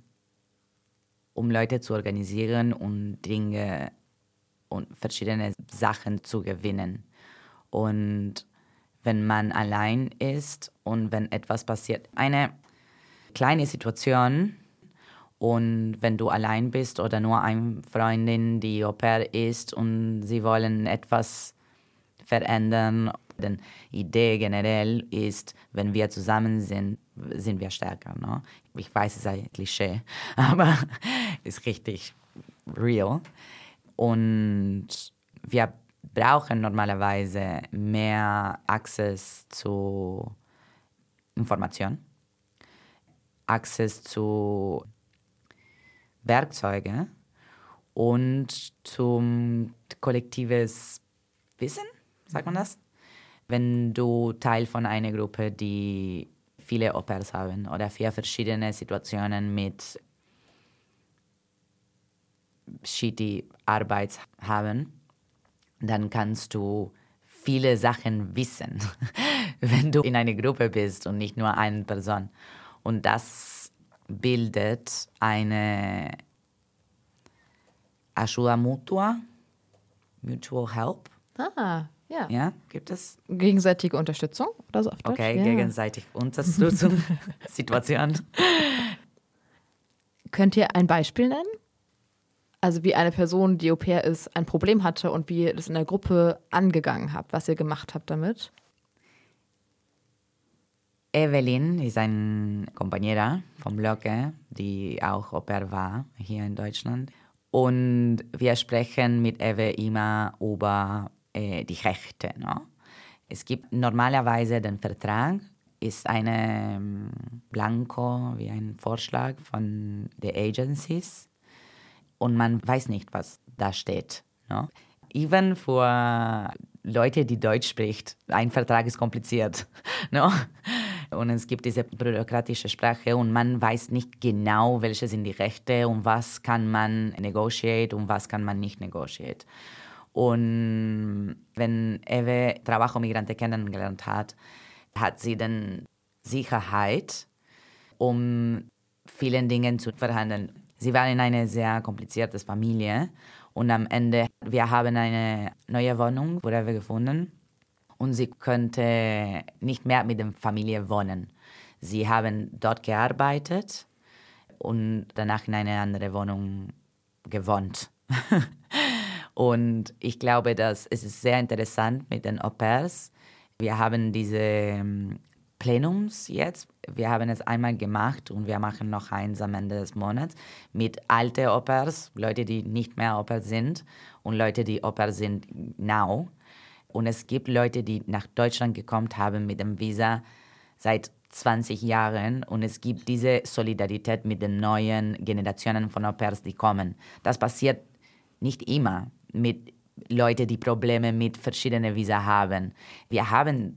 Leute zu organisieren und Dinge und verschiedene Sachen zu gewinnen. Und wenn man allein ist und wenn etwas passiert, eine kleine Situation, und wenn du allein bist oder nur eine Freundin, die Au-pair ist und sie wollen etwas verändern, die Idee generell ist, wenn wir zusammen sind, sind wir stärker. Ne? Ich weiß, es ist ein Klischee, aber es ist richtig real. Und wir brauchen normalerweise mehr Access zu Information, Access zu Werkzeuge und zum kollektives Wissen, sagt man das? Wenn du Teil von einer Gruppe, die viele Au-pairs haben oder 4 verschiedene Situationen mit shitty Arbeit haben, dann kannst du viele Sachen wissen, wenn du in einer Gruppe bist und nicht nur eine Person. Und das bildet eine Ayuda Mutua, Mutual Help. Ah, ja. Ja, gibt es? Gegenseitige Unterstützung oder so auf Deutsch? Okay, ja. gegenseitig Unterstützung, Situation. Könnt ihr ein Beispiel nennen? Also wie eine Person, die Au-pair ist, ein Problem hatte und wie ihr das in der Gruppe angegangen habt, was ihr gemacht habt damit? Evelyn ist eine Compañera vom Blocke, die auch Au-pair war hier in Deutschland. Und wir sprechen mit Eve immer über die Rechte. No? Es gibt normalerweise den Vertrag, ist eine Blanko, wie ein Vorschlag von den Agencies. Und man weiß nicht, was da steht. No? Even für Leute, die Deutsch sprechen, ein Vertrag ist kompliziert. No? Und es gibt diese bürokratische Sprache und man weiß nicht genau, welche sind die Rechte und was kann man negotiate und was kann man nicht negotiate. Und wenn Eve Trabajo Migrante kennengelernt hat, hat sie dann Sicherheit, um vielen Dingen zu verhandeln. Sie war in einer sehr komplizierten Familie und am Ende, wir haben eine neue Wohnung für Eve gefunden. Und sie konnte nicht mehr mit der Familie wohnen. Sie haben dort gearbeitet und danach in eine andere Wohnung gewohnt. Und ich glaube, dass es ist sehr interessant mit den Au-pairs. Wir haben diese Plenums jetzt. Wir haben es einmal gemacht und wir machen noch eins am Ende des Monats mit alten Au-pairs, Leute, die nicht mehr Au-pair sind und Leute, die Au-pair sind now. Und es gibt Leute, die nach Deutschland gekommen haben mit dem Visa seit 20 Jahren. Und es gibt diese Solidarität mit den neuen Generationen von Au-pairs, die kommen. Das passiert nicht immer mit Leuten, die Probleme mit verschiedenen Visa haben. Wir haben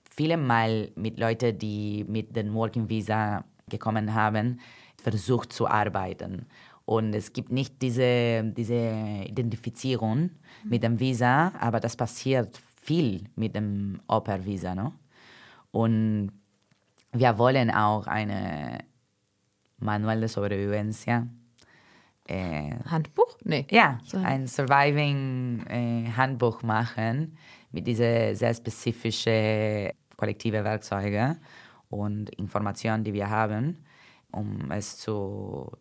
viele Mal mit Leuten, die mit dem Working Visa gekommen haben, versucht zu arbeiten. Und es gibt nicht diese Identifizierung mit dem Visa, aber das passiert viel mit dem Au-pair-Visa. No? Und wir wollen auch eine Manual de Sobrevivencia. Handbuch? Nee. Ja, So. ein Surviving-Handbuch machen mit diesen sehr spezifischen kollektiven Werkzeugen und Informationen, die wir haben, um es zu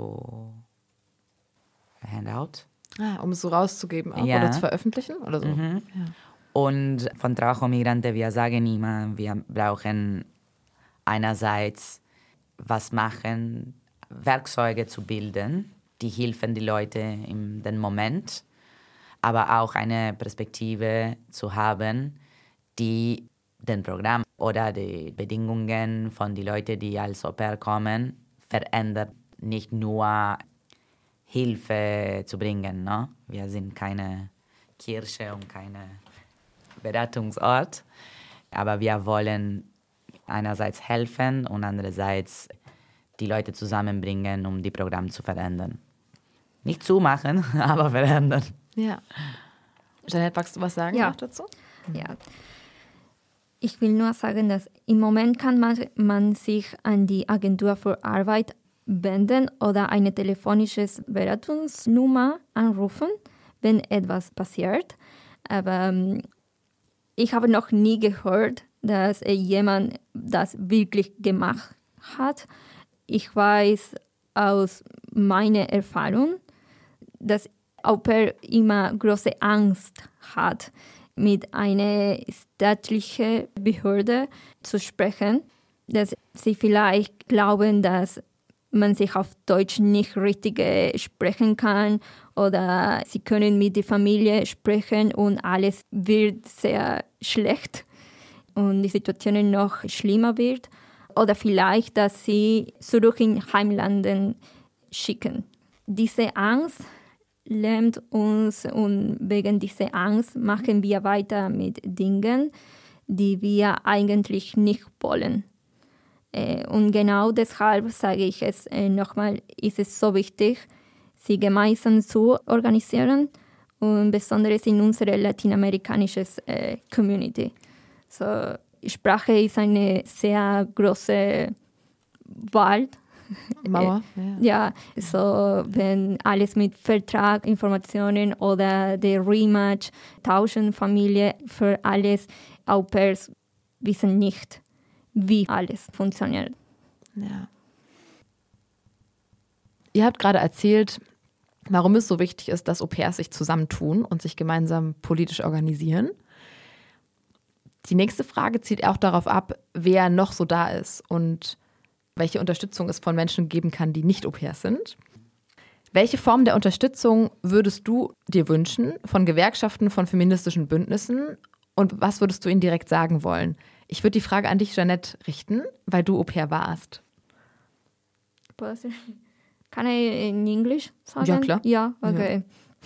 Handout. Um es so rauszugeben auch, Ja. oder zu veröffentlichen oder so. Ja. Und von Trabajo Migrante, wir sagen immer, wir brauchen einerseits was machen, Werkzeuge zu bilden, die helfen die Leute in dem Moment, aber auch eine Perspektive zu haben, die den Programm oder die Bedingungen von den Leuten, die als Au-pair kommen, verändert. Nicht nur Hilfe zu bringen. No? Wir sind keine Kirche und keine Beratungsort, aber wir wollen einerseits helfen und andererseits die Leute zusammenbringen, um die Programme zu verändern. Nicht zumachen, aber verändern. Ja. Jeanette, magst du was sagen Ja. noch dazu? Ja. Ich will nur sagen, dass im Moment kann man sich an die Agentur für Arbeit wenden oder eine telefonische Beratungsnummer anrufen, wenn etwas passiert. Aber ich habe noch nie gehört, dass jemand das wirklich gemacht hat. Ich weiß aus meiner Erfahrung, dass Au-pair immer große Angst hat, mit einer staatlichen Behörde zu sprechen, dass sie vielleicht glauben, dass man sich auf Deutsch nicht richtig sprechen kann oder sie können mit der Familie sprechen und alles wird sehr schlecht und die Situation noch schlimmer wird. Oder vielleicht, dass sie zurück in Heimlanden schicken. Diese Angst lähmt uns und wegen dieser Angst machen wir weiter mit Dingen, die wir eigentlich nicht wollen. Und genau deshalb sage ich es nochmal, ist es so wichtig, sie gemeinsam zu organisieren und besonders in unserer lateinamerikanischen Community. So, Sprache ist eine sehr große Wald. Mauer. Ja, so wenn alles mit Vertrag, Informationen oder der Rematch, Tauschen, Familie, für alles Au-pairs wissen nicht, wie alles funktioniert. Ja. Ihr habt gerade erzählt, warum es so wichtig ist, dass Au-pairs sich zusammentun und sich gemeinsam politisch organisieren. Die nächste Frage zielt auch darauf ab, wer noch so da ist und welche Unterstützung es von Menschen geben kann, die nicht Au-pairs sind. Welche Form der Unterstützung würdest du dir wünschen von Gewerkschaften, von feministischen Bündnissen und was würdest du ihnen direkt sagen wollen? Ich würde die Frage an dich, Jeanette, richten, weil du Au-pair warst. Kann ich in Englisch sagen? Ja, klar. Ja, okay.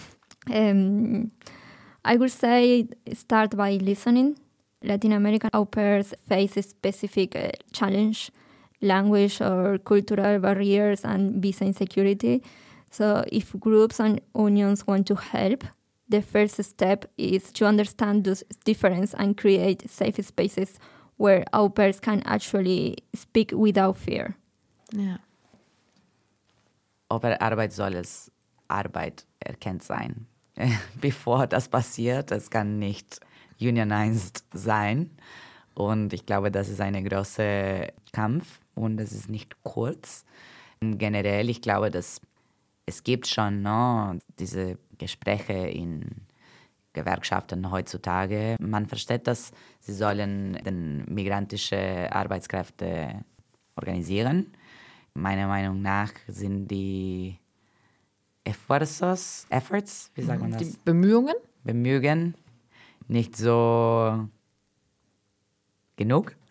I would say start by listening. Latin American au-pairs face a specific challenge, language or cultural barriers and visa insecurity. So if groups and unions want to help, the first step is to understand those differences and create safe spaces where au-pairs can actually speak without fear. Ja. Au-pair-Arbeit soll als Arbeit erkannt sein. Bevor das passiert, es kann nicht unionized sein. Und ich glaube, das ist ein großer Kampf und es ist nicht kurz. Und generell, ich glaube, dass es gibt schon diese Gespräche in Gewerkschaften heutzutage. Man versteht, dass sie sollen den migrantische Arbeitskräfte organisieren. Meiner Meinung nach sind die Efforts, wie sagt man das? Die Bemühungen? Nicht so genug.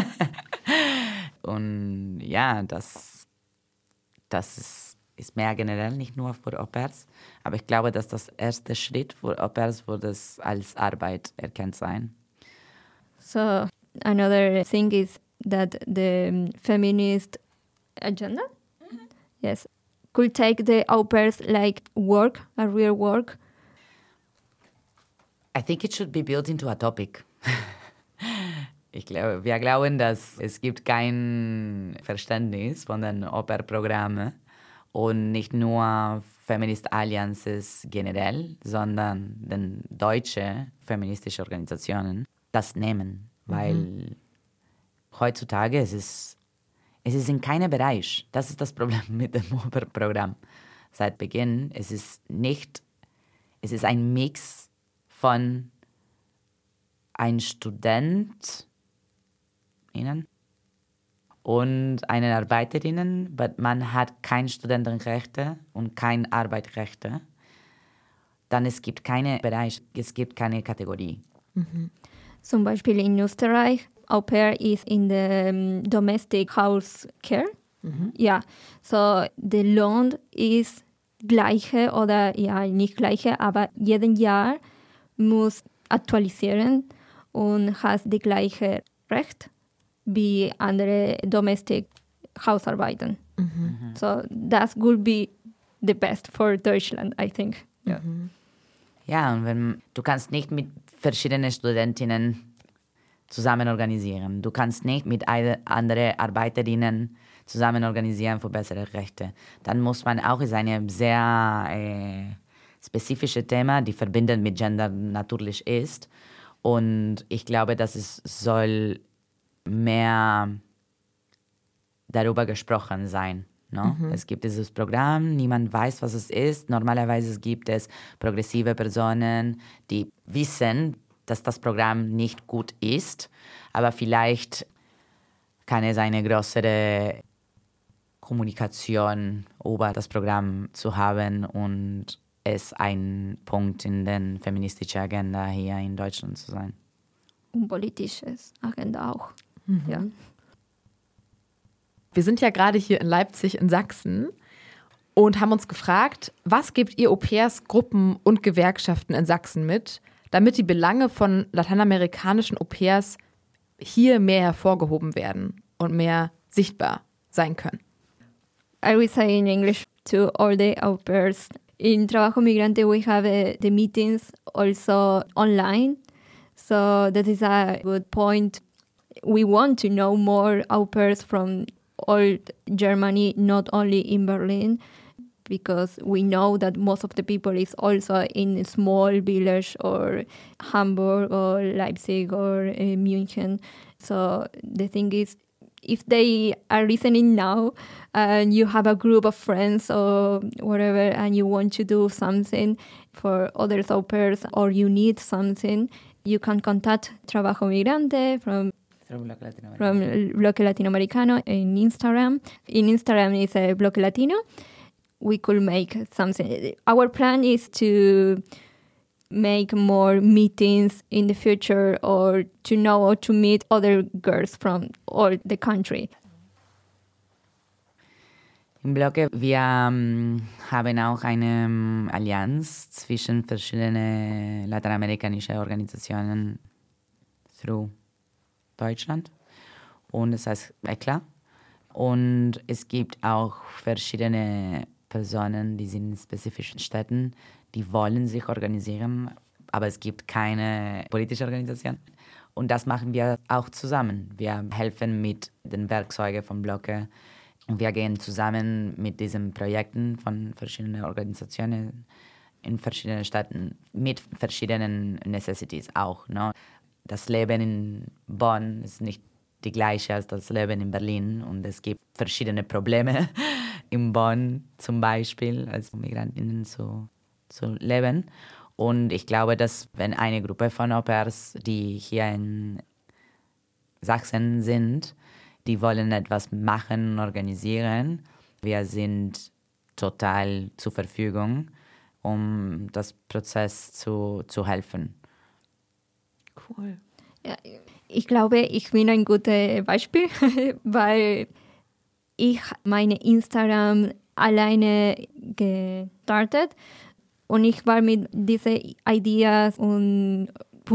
Und ja, das ist mehr generell, nicht nur für Au-pairs. Aber ich glaube, dass das erste Schritt für Au-pairs würde es als Arbeit erkannt sein. So Another thing is that the feminist agenda, yes, could take the au pairs like work, a real work. I think it should be built into a topic. Wir glauben, dass es gibt kein Verständnis von den Au-pair-Programmen und nicht nur Feminist Alliances generell, sondern den deutsche feministische Organisationen das nehmen, weil heutzutage es ist in keinem Bereich. Das ist das Problem mit dem Au-pair-Programm. Seit Beginn, es ist ein Mix von ein Student und eine Arbeiterinnen, aber man hat keine Studentenrechte und keine Arbeitsrechte. Dann es gibt keinen Bereich, es gibt keine Kategorie. Zum Beispiel in Österreich, au pair is in the domestic house care. Ja, so der Lohn ist gleiche oder ja, nicht gleiche, aber jeden Jahr muss aktualisieren und hat die gleiche Recht wie andere domestic Hausarbeiten. So that would be the best for Deutschland, I think. Yeah. Ja, und du kannst nicht mit verschiedenen Studentinnen zusammen organisieren. Du kannst nicht mit anderen Arbeiterinnen zusammen organisieren für bessere Rechte. Dann muss man auch, ist ein sehr spezifisches Thema, die verbindend mit Gender natürlich ist. Und ich glaube, dass es soll mehr darüber gesprochen sein. No? Es gibt dieses Programm, niemand weiß, was es ist. Normalerweise gibt es progressive Personen, die wissen, dass das Programm nicht gut ist, aber vielleicht kann es eine größere Kommunikation über das Programm zu haben und es ein Punkt in der feministischen Agenda hier in Deutschland zu sein. Und politisches Agenda auch. Ja. Wir sind ja gerade hier in Leipzig in Sachsen und haben uns gefragt, was gebt ihr Au-pairs, Gruppen und Gewerkschaften in Sachsen mit, damit die Belange von lateinamerikanischen Au-pairs hier mehr hervorgehoben werden und mehr sichtbar sein können? I will say in English to all the au pairs. In Trabajo Migrante we have the meetings also online, so that is a good point. We want to know more au pairs from all Germany, not only in Berlin, because we know that most of the people is also in a small village or Hamburg or Leipzig or München. So the thing is, if they are listening now and you have a group of friends or whatever and you want to do something for other au pairs or you need something, you can contact Trabajo Migrante from Bloque Latinoamericano in Instagram. In Instagram is Bloque Latino. We could make something. Our plan is to make more meetings in the future or to know or to meet other girls from all the country. Im Bloque, wir haben auch eine Allianz zwischen verschiedenen lateinamerikanischen Organisationen through Deutschland und es heißt ECLA. Und es gibt auch verschiedene Personen, die sind in spezifischen Städten, die wollen sich organisieren, aber es gibt keine politische Organisation. Und das machen wir auch zusammen. Wir helfen mit den Werkzeugen von Bloque und wir gehen zusammen mit diesen Projekten von verschiedenen Organisationen in verschiedenen Städten mit verschiedenen Necessities auch. No? Das Leben in Bonn ist nicht die gleiche als das Leben in Berlin und es gibt verschiedene Probleme in Bonn zum Beispiel als Migrantinnen zu leben. Und ich glaube, dass wenn eine Gruppe von Au-pairs, die hier in Sachsen sind, die wollen etwas machen, organisieren, wir sind total zur Verfügung, um das Prozess zu helfen. Cool. Ja, ich glaube, ich bin ein gutes Beispiel, weil ich meine Instagram alleine gestartet und ich war mit diesen Ideas und Wunsch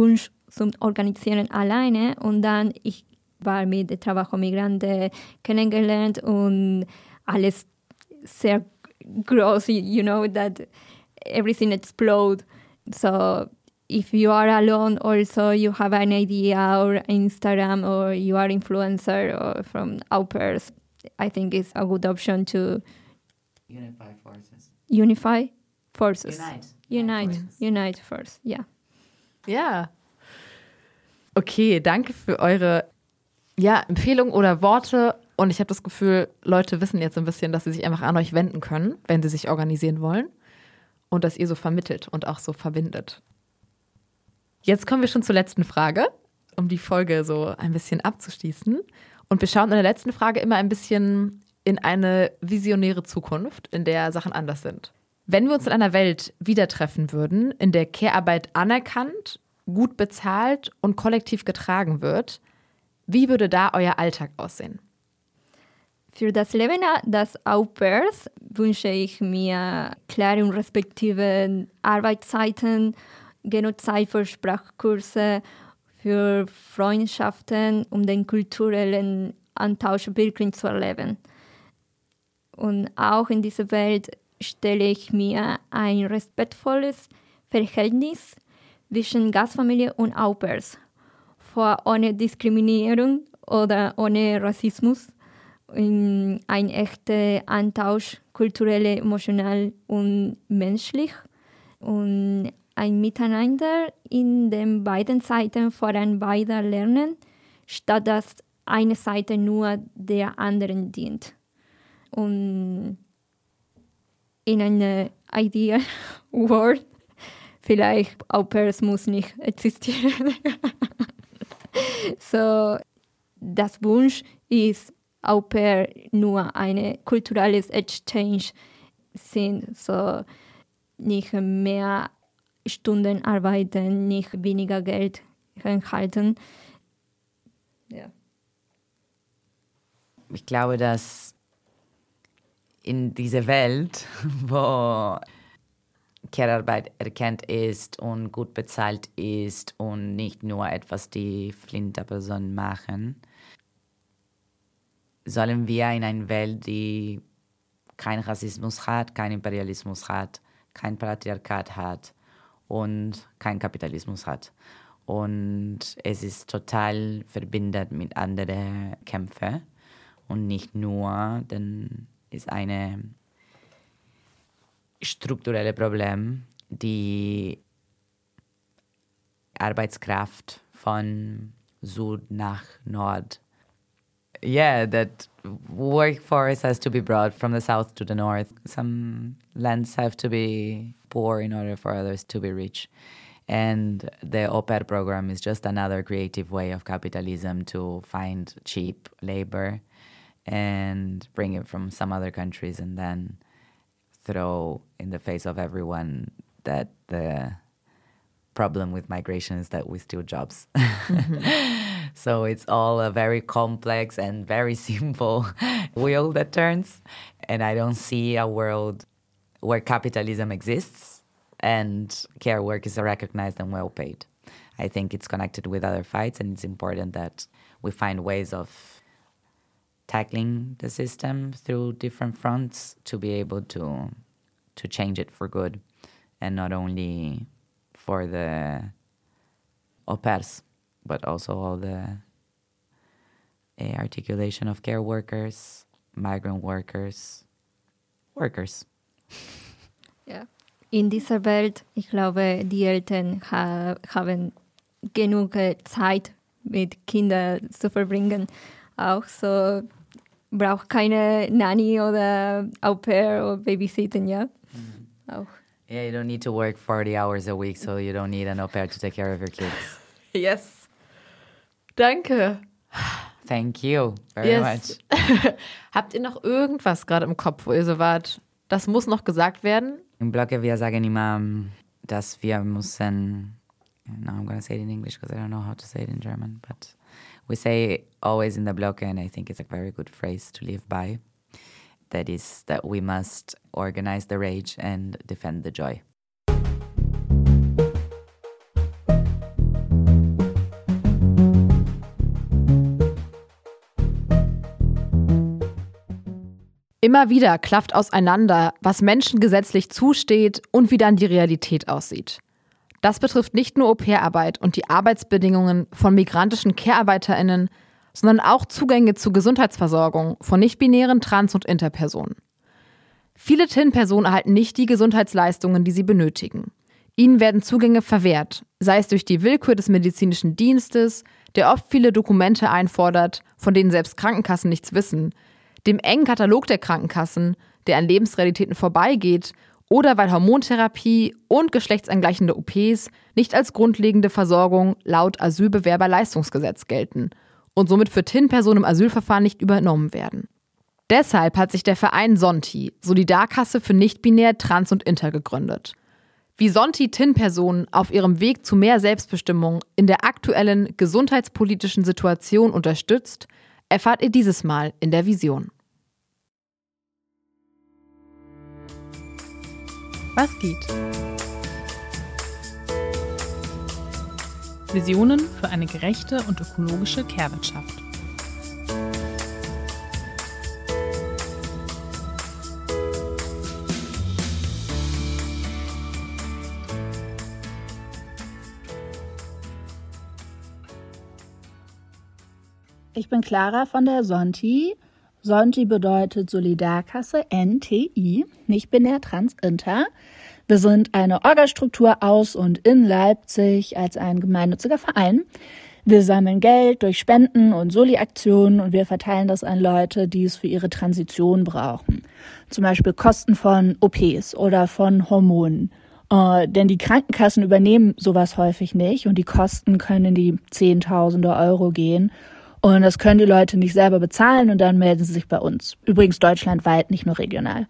zum Organisieren alleine und dann ich war mit der Trabajo Migrante kennengelernt und alles sehr groß, you know, that everything explodes. So if you are alone, also you have an idea or Instagram or you are influencer or from au pairs, I think it's a good option to Unify forces. unify forces. Unite Forces, yeah. Ja. Okay, danke für eure Empfehlungen oder Worte. Und ich habe das Gefühl, Leute wissen jetzt ein bisschen, dass sie sich einfach an euch wenden können, wenn sie sich organisieren wollen. Und dass ihr so vermittelt und auch so verbindet. Jetzt kommen wir schon zur letzten Frage, um die Folge so ein bisschen abzuschließen. Und wir schauen in der letzten Frage immer ein bisschen in eine visionäre Zukunft, in der Sachen anders sind. Wenn wir uns in einer Welt wieder treffen würden, in der Care-Arbeit anerkannt, gut bezahlt und kollektiv getragen wird, wie würde da euer Alltag aussehen? Für das Leben des Au-pairs wünsche ich mir klare und respektive Arbeitszeiten, genug Zeit für Sprachkurse, für Freundschaften, um den kulturellen Austausch wirklich zu erleben. Und auch in dieser Welt stelle ich mir ein respektvolles Verhältnis zwischen Gastfamilie und Au-pairs vor, ohne Diskriminierung oder ohne Rassismus. Ein echter Austausch, kulturell, emotional und menschlich. Und ein Miteinander, in dem beiden Seiten voneinander lernen, statt dass eine Seite nur der anderen dient. Und in einer Ideal World vielleicht Au-pairs muss nicht existieren. So, das Wunsch ist, Au-pair nur eine kulturelles Exchange sind, so nicht mehr Stunden arbeiten, nicht weniger Geld erhalten. Ja. Ich glaube, dass in dieser Welt, wo Care-Arbeit erkannt ist und gut bezahlt ist und nicht nur etwas, die Flinterpersonen machen, sollen wir in einer Welt, die keinen Rassismus hat, keinen Imperialismus hat, kein Patriarchat hat und keinen Kapitalismus hat. Und es ist total verbindet mit anderen Kämpfen und nicht nur, denn es ist ein strukturelles Problem, die Arbeitskraft von Süd nach Nord. Yeah, that workforce has to be brought from the south to the north. Some lands have to be poor in order for others to be rich. And the au pair program is just another creative way of capitalism to find cheap labor and bring it from some other countries and then throw in the face of everyone that the problem with migration is that we steal jobs. So it's all a very complex and very simple wheel that turns. And I don't see a world where capitalism exists and care work is recognized and well paid. I think it's connected with other fights, and it's important that we find ways of tackling the system through different fronts to be able to change it for good, and not only for the au pairs, but also all the articulation of care workers, migrant workers. Ja. In dieser Welt, ich glaube, die Eltern haben genug Zeit mit Kindern zu verbringen. Auch so braucht keine Nanny oder Au pair oder Babysitten, ja. Auch. Yeah, you don't need to work 40 hours a week, so you don't need an au pair to take care of your kids. Yes. Danke. Thank you very much. Habt ihr noch irgendwas gerade im Kopf, wo ihr so wart, das muss noch gesagt werden? Im Blog wir sagen immer, dass wir müssen, now I'm going to say it in English because I don't know how to say it in German, but we say always in the blog, and I think it's a very good phrase to live by, that is that we must organize the rage and defend the joy. Immer wieder klafft auseinander, was Menschen gesetzlich zusteht und wie dann die Realität aussieht. Das betrifft nicht nur Au-pair-Arbeit und die Arbeitsbedingungen von migrantischen Care-ArbeiterInnen, sondern auch Zugänge zur Gesundheitsversorgung von nicht-binären Trans- und Interpersonen. Viele TIN-Personen erhalten nicht die Gesundheitsleistungen, die sie benötigen. Ihnen werden Zugänge verwehrt, sei es durch die Willkür des medizinischen Dienstes, der oft viele Dokumente einfordert, von denen selbst Krankenkassen nichts wissen, dem engen Katalog der Krankenkassen, der an Lebensrealitäten vorbeigeht, oder weil Hormontherapie und geschlechtsangleichende OPs nicht als grundlegende Versorgung laut Asylbewerberleistungsgesetz gelten und somit für TIN-Personen im Asylverfahren nicht übernommen werden. Deshalb hat sich der Verein Sonti, Solidarkasse für nicht-binär, trans und inter, gegründet. Wie Sonti TIN-Personen auf ihrem Weg zu mehr Selbstbestimmung in der aktuellen gesundheitspolitischen Situation unterstützt, erfahrt ihr dieses Mal in der Vision. Was geht? Visionen für eine gerechte und ökologische Care-Wirtschaft. Ich bin Clara von der Sonti. Sonti bedeutet Solidarkasse, NTI, nicht-binär, trans, inter. Wir sind eine Orgastruktur aus und in Leipzig als ein gemeinnütziger Verein. Wir sammeln Geld durch Spenden und Soli-Aktionen und wir verteilen das an Leute, die es für ihre Transition brauchen. Zum Beispiel Kosten von OPs oder von Hormonen. Denn die Krankenkassen übernehmen sowas häufig nicht und die Kosten können in die Zehntausende Euro gehen. Und das können die Leute nicht selber bezahlen und dann melden sie sich bei uns. Übrigens deutschlandweit, nicht nur regional.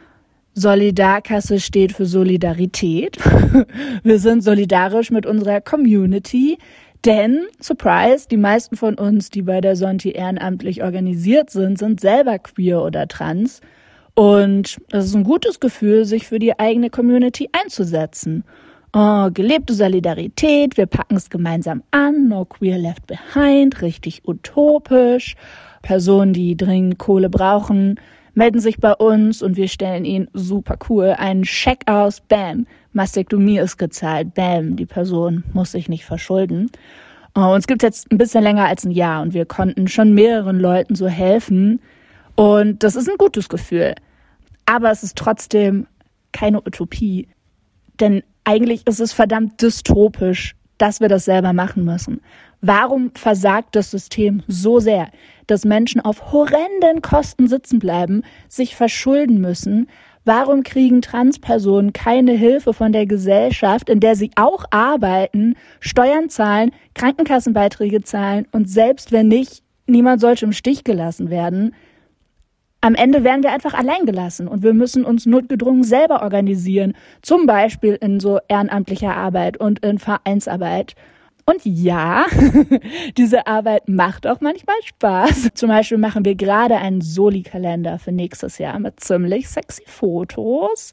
Solidarkasse steht für Solidarität. Wir sind solidarisch mit unserer Community, denn, surprise, die meisten von uns, die bei der Sonti ehrenamtlich organisiert sind, sind selber queer oder trans. Und es ist ein gutes Gefühl, sich für die eigene Community einzusetzen. Gelebte Solidarität, wir packen es gemeinsam an, no queer left behind, richtig utopisch. Personen, die dringend Kohle brauchen, melden sich bei uns und wir stellen ihnen super cool einen Scheck aus, bam, Mastektomie ist gezahlt, bam, die Person muss sich nicht verschulden. Uns gibt's jetzt ein bisschen länger als ein Jahr und wir konnten schon mehreren Leuten so helfen und das ist ein gutes Gefühl. Aber es ist trotzdem keine Utopie, denn eigentlich ist es verdammt dystopisch, dass wir das selber machen müssen. Warum versagt das System so sehr, dass Menschen auf horrenden Kosten sitzen bleiben, sich verschulden müssen? Warum kriegen Transpersonen keine Hilfe von der Gesellschaft, in der sie auch arbeiten, Steuern zahlen, Krankenkassenbeiträge zahlen und selbst wenn nicht, niemand sollte im Stich gelassen werden? Am Ende werden wir einfach allein gelassen und wir müssen uns notgedrungen selber organisieren, zum Beispiel in so ehrenamtlicher Arbeit und in Vereinsarbeit. Und ja, diese Arbeit macht auch manchmal Spaß. Zum Beispiel machen wir gerade einen Soli-Kalender für nächstes Jahr mit ziemlich sexy Fotos.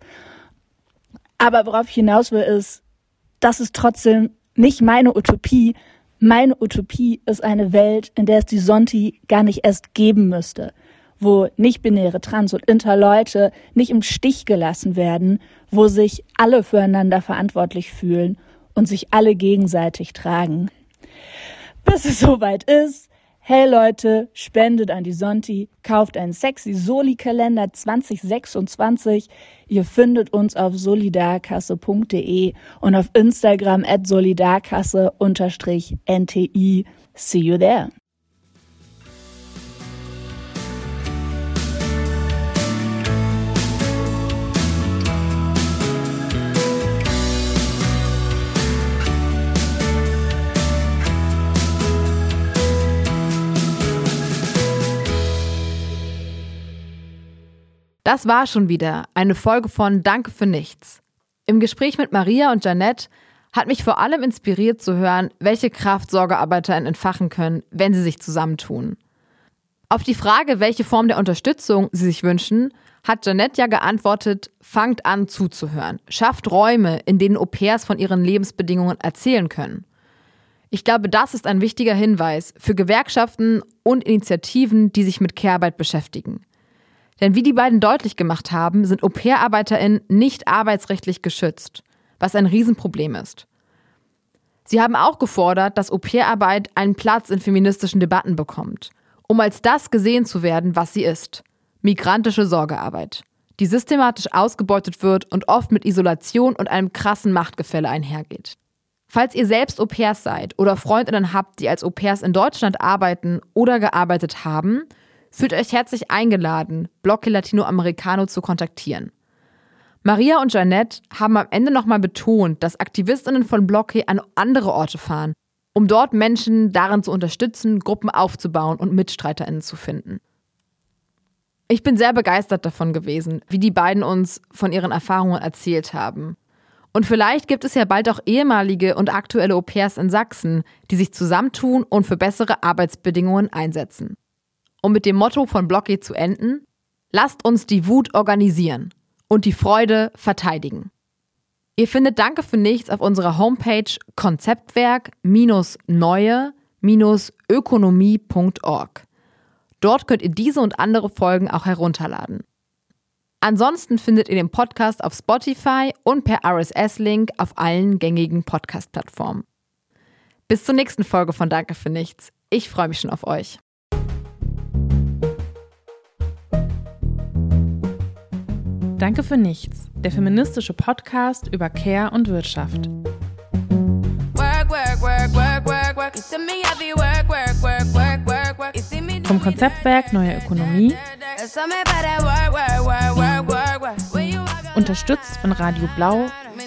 Aber worauf ich hinaus will ist, das ist trotzdem nicht meine Utopie. Meine Utopie ist eine Welt, in der es die Sonti gar nicht erst geben müsste, wo nicht-binäre Trans- und Inter-Leute nicht im Stich gelassen werden, wo sich alle füreinander verantwortlich fühlen und sich alle gegenseitig tragen. Bis es soweit ist, hey Leute, spendet an die Sonti, kauft einen sexy Soli-Kalender 2026. Ihr findet uns auf solidarkasse.de und auf Instagram @solidarkasse_NTI. See you there. Das war schon wieder eine Folge von Danke für nichts. Im Gespräch mit Maria und Jeanette hat mich vor allem inspiriert zu hören, welche Kraft SorgearbeiterInnen entfachen können, wenn sie sich zusammentun. Auf die Frage, welche Form der Unterstützung sie sich wünschen, hat Jeanette ja geantwortet, fangt an zuzuhören, schafft Räume, in denen Au-pairs von ihren Lebensbedingungen erzählen können. Ich glaube, das ist ein wichtiger Hinweis für Gewerkschaften und Initiativen, die sich mit Care-Arbeit beschäftigen. Denn wie die beiden deutlich gemacht haben, sind Au-pair-ArbeiterInnen nicht arbeitsrechtlich geschützt, was ein Riesenproblem ist. Sie haben auch gefordert, dass Au-pair-Arbeit einen Platz in feministischen Debatten bekommt, um als das gesehen zu werden, was sie ist: migrantische Sorgearbeit, die systematisch ausgebeutet wird und oft mit Isolation und einem krassen Machtgefälle einhergeht. Falls ihr selbst Au-pairs seid oder FreundInnen habt, die als Au-pairs in Deutschland arbeiten oder gearbeitet haben, fühlt euch herzlich eingeladen, Bloque Latinoamericano zu kontaktieren. Maria und Jeanette haben am Ende nochmal betont, dass AktivistInnen von Bloque an andere Orte fahren, um dort Menschen darin zu unterstützen, Gruppen aufzubauen und MitstreiterInnen zu finden. Ich bin sehr begeistert davon gewesen, wie die beiden uns von ihren Erfahrungen erzählt haben. Und vielleicht gibt es ja bald auch ehemalige und aktuelle Au-pairs in Sachsen, die sich zusammentun und für bessere Arbeitsbedingungen einsetzen. Um mit dem Motto von Bloque zu enden: Lasst uns die Wut organisieren und die Freude verteidigen. Ihr findet Danke für nichts auf unserer Homepage konzeptwerk-neue-ökonomie.org. Dort könnt ihr diese und andere Folgen auch herunterladen. Ansonsten findet ihr den Podcast auf Spotify und per RSS-Link auf allen gängigen Podcast-Plattformen. Bis zur nächsten Folge von Danke für nichts. Ich freue mich schon auf euch. Danke für nichts, der feministische Podcast über Care und Wirtschaft. Vom Konzeptwerk Neue Ökonomie, unterstützt von Radio Blau,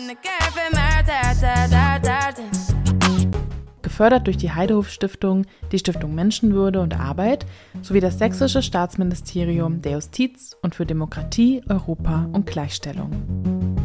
gefördert durch die Heidehof-Stiftung, die Stiftung Menschenwürde und Arbeit sowie das Sächsische Staatsministerium der Justiz und für Demokratie, Europa und Gleichstellung.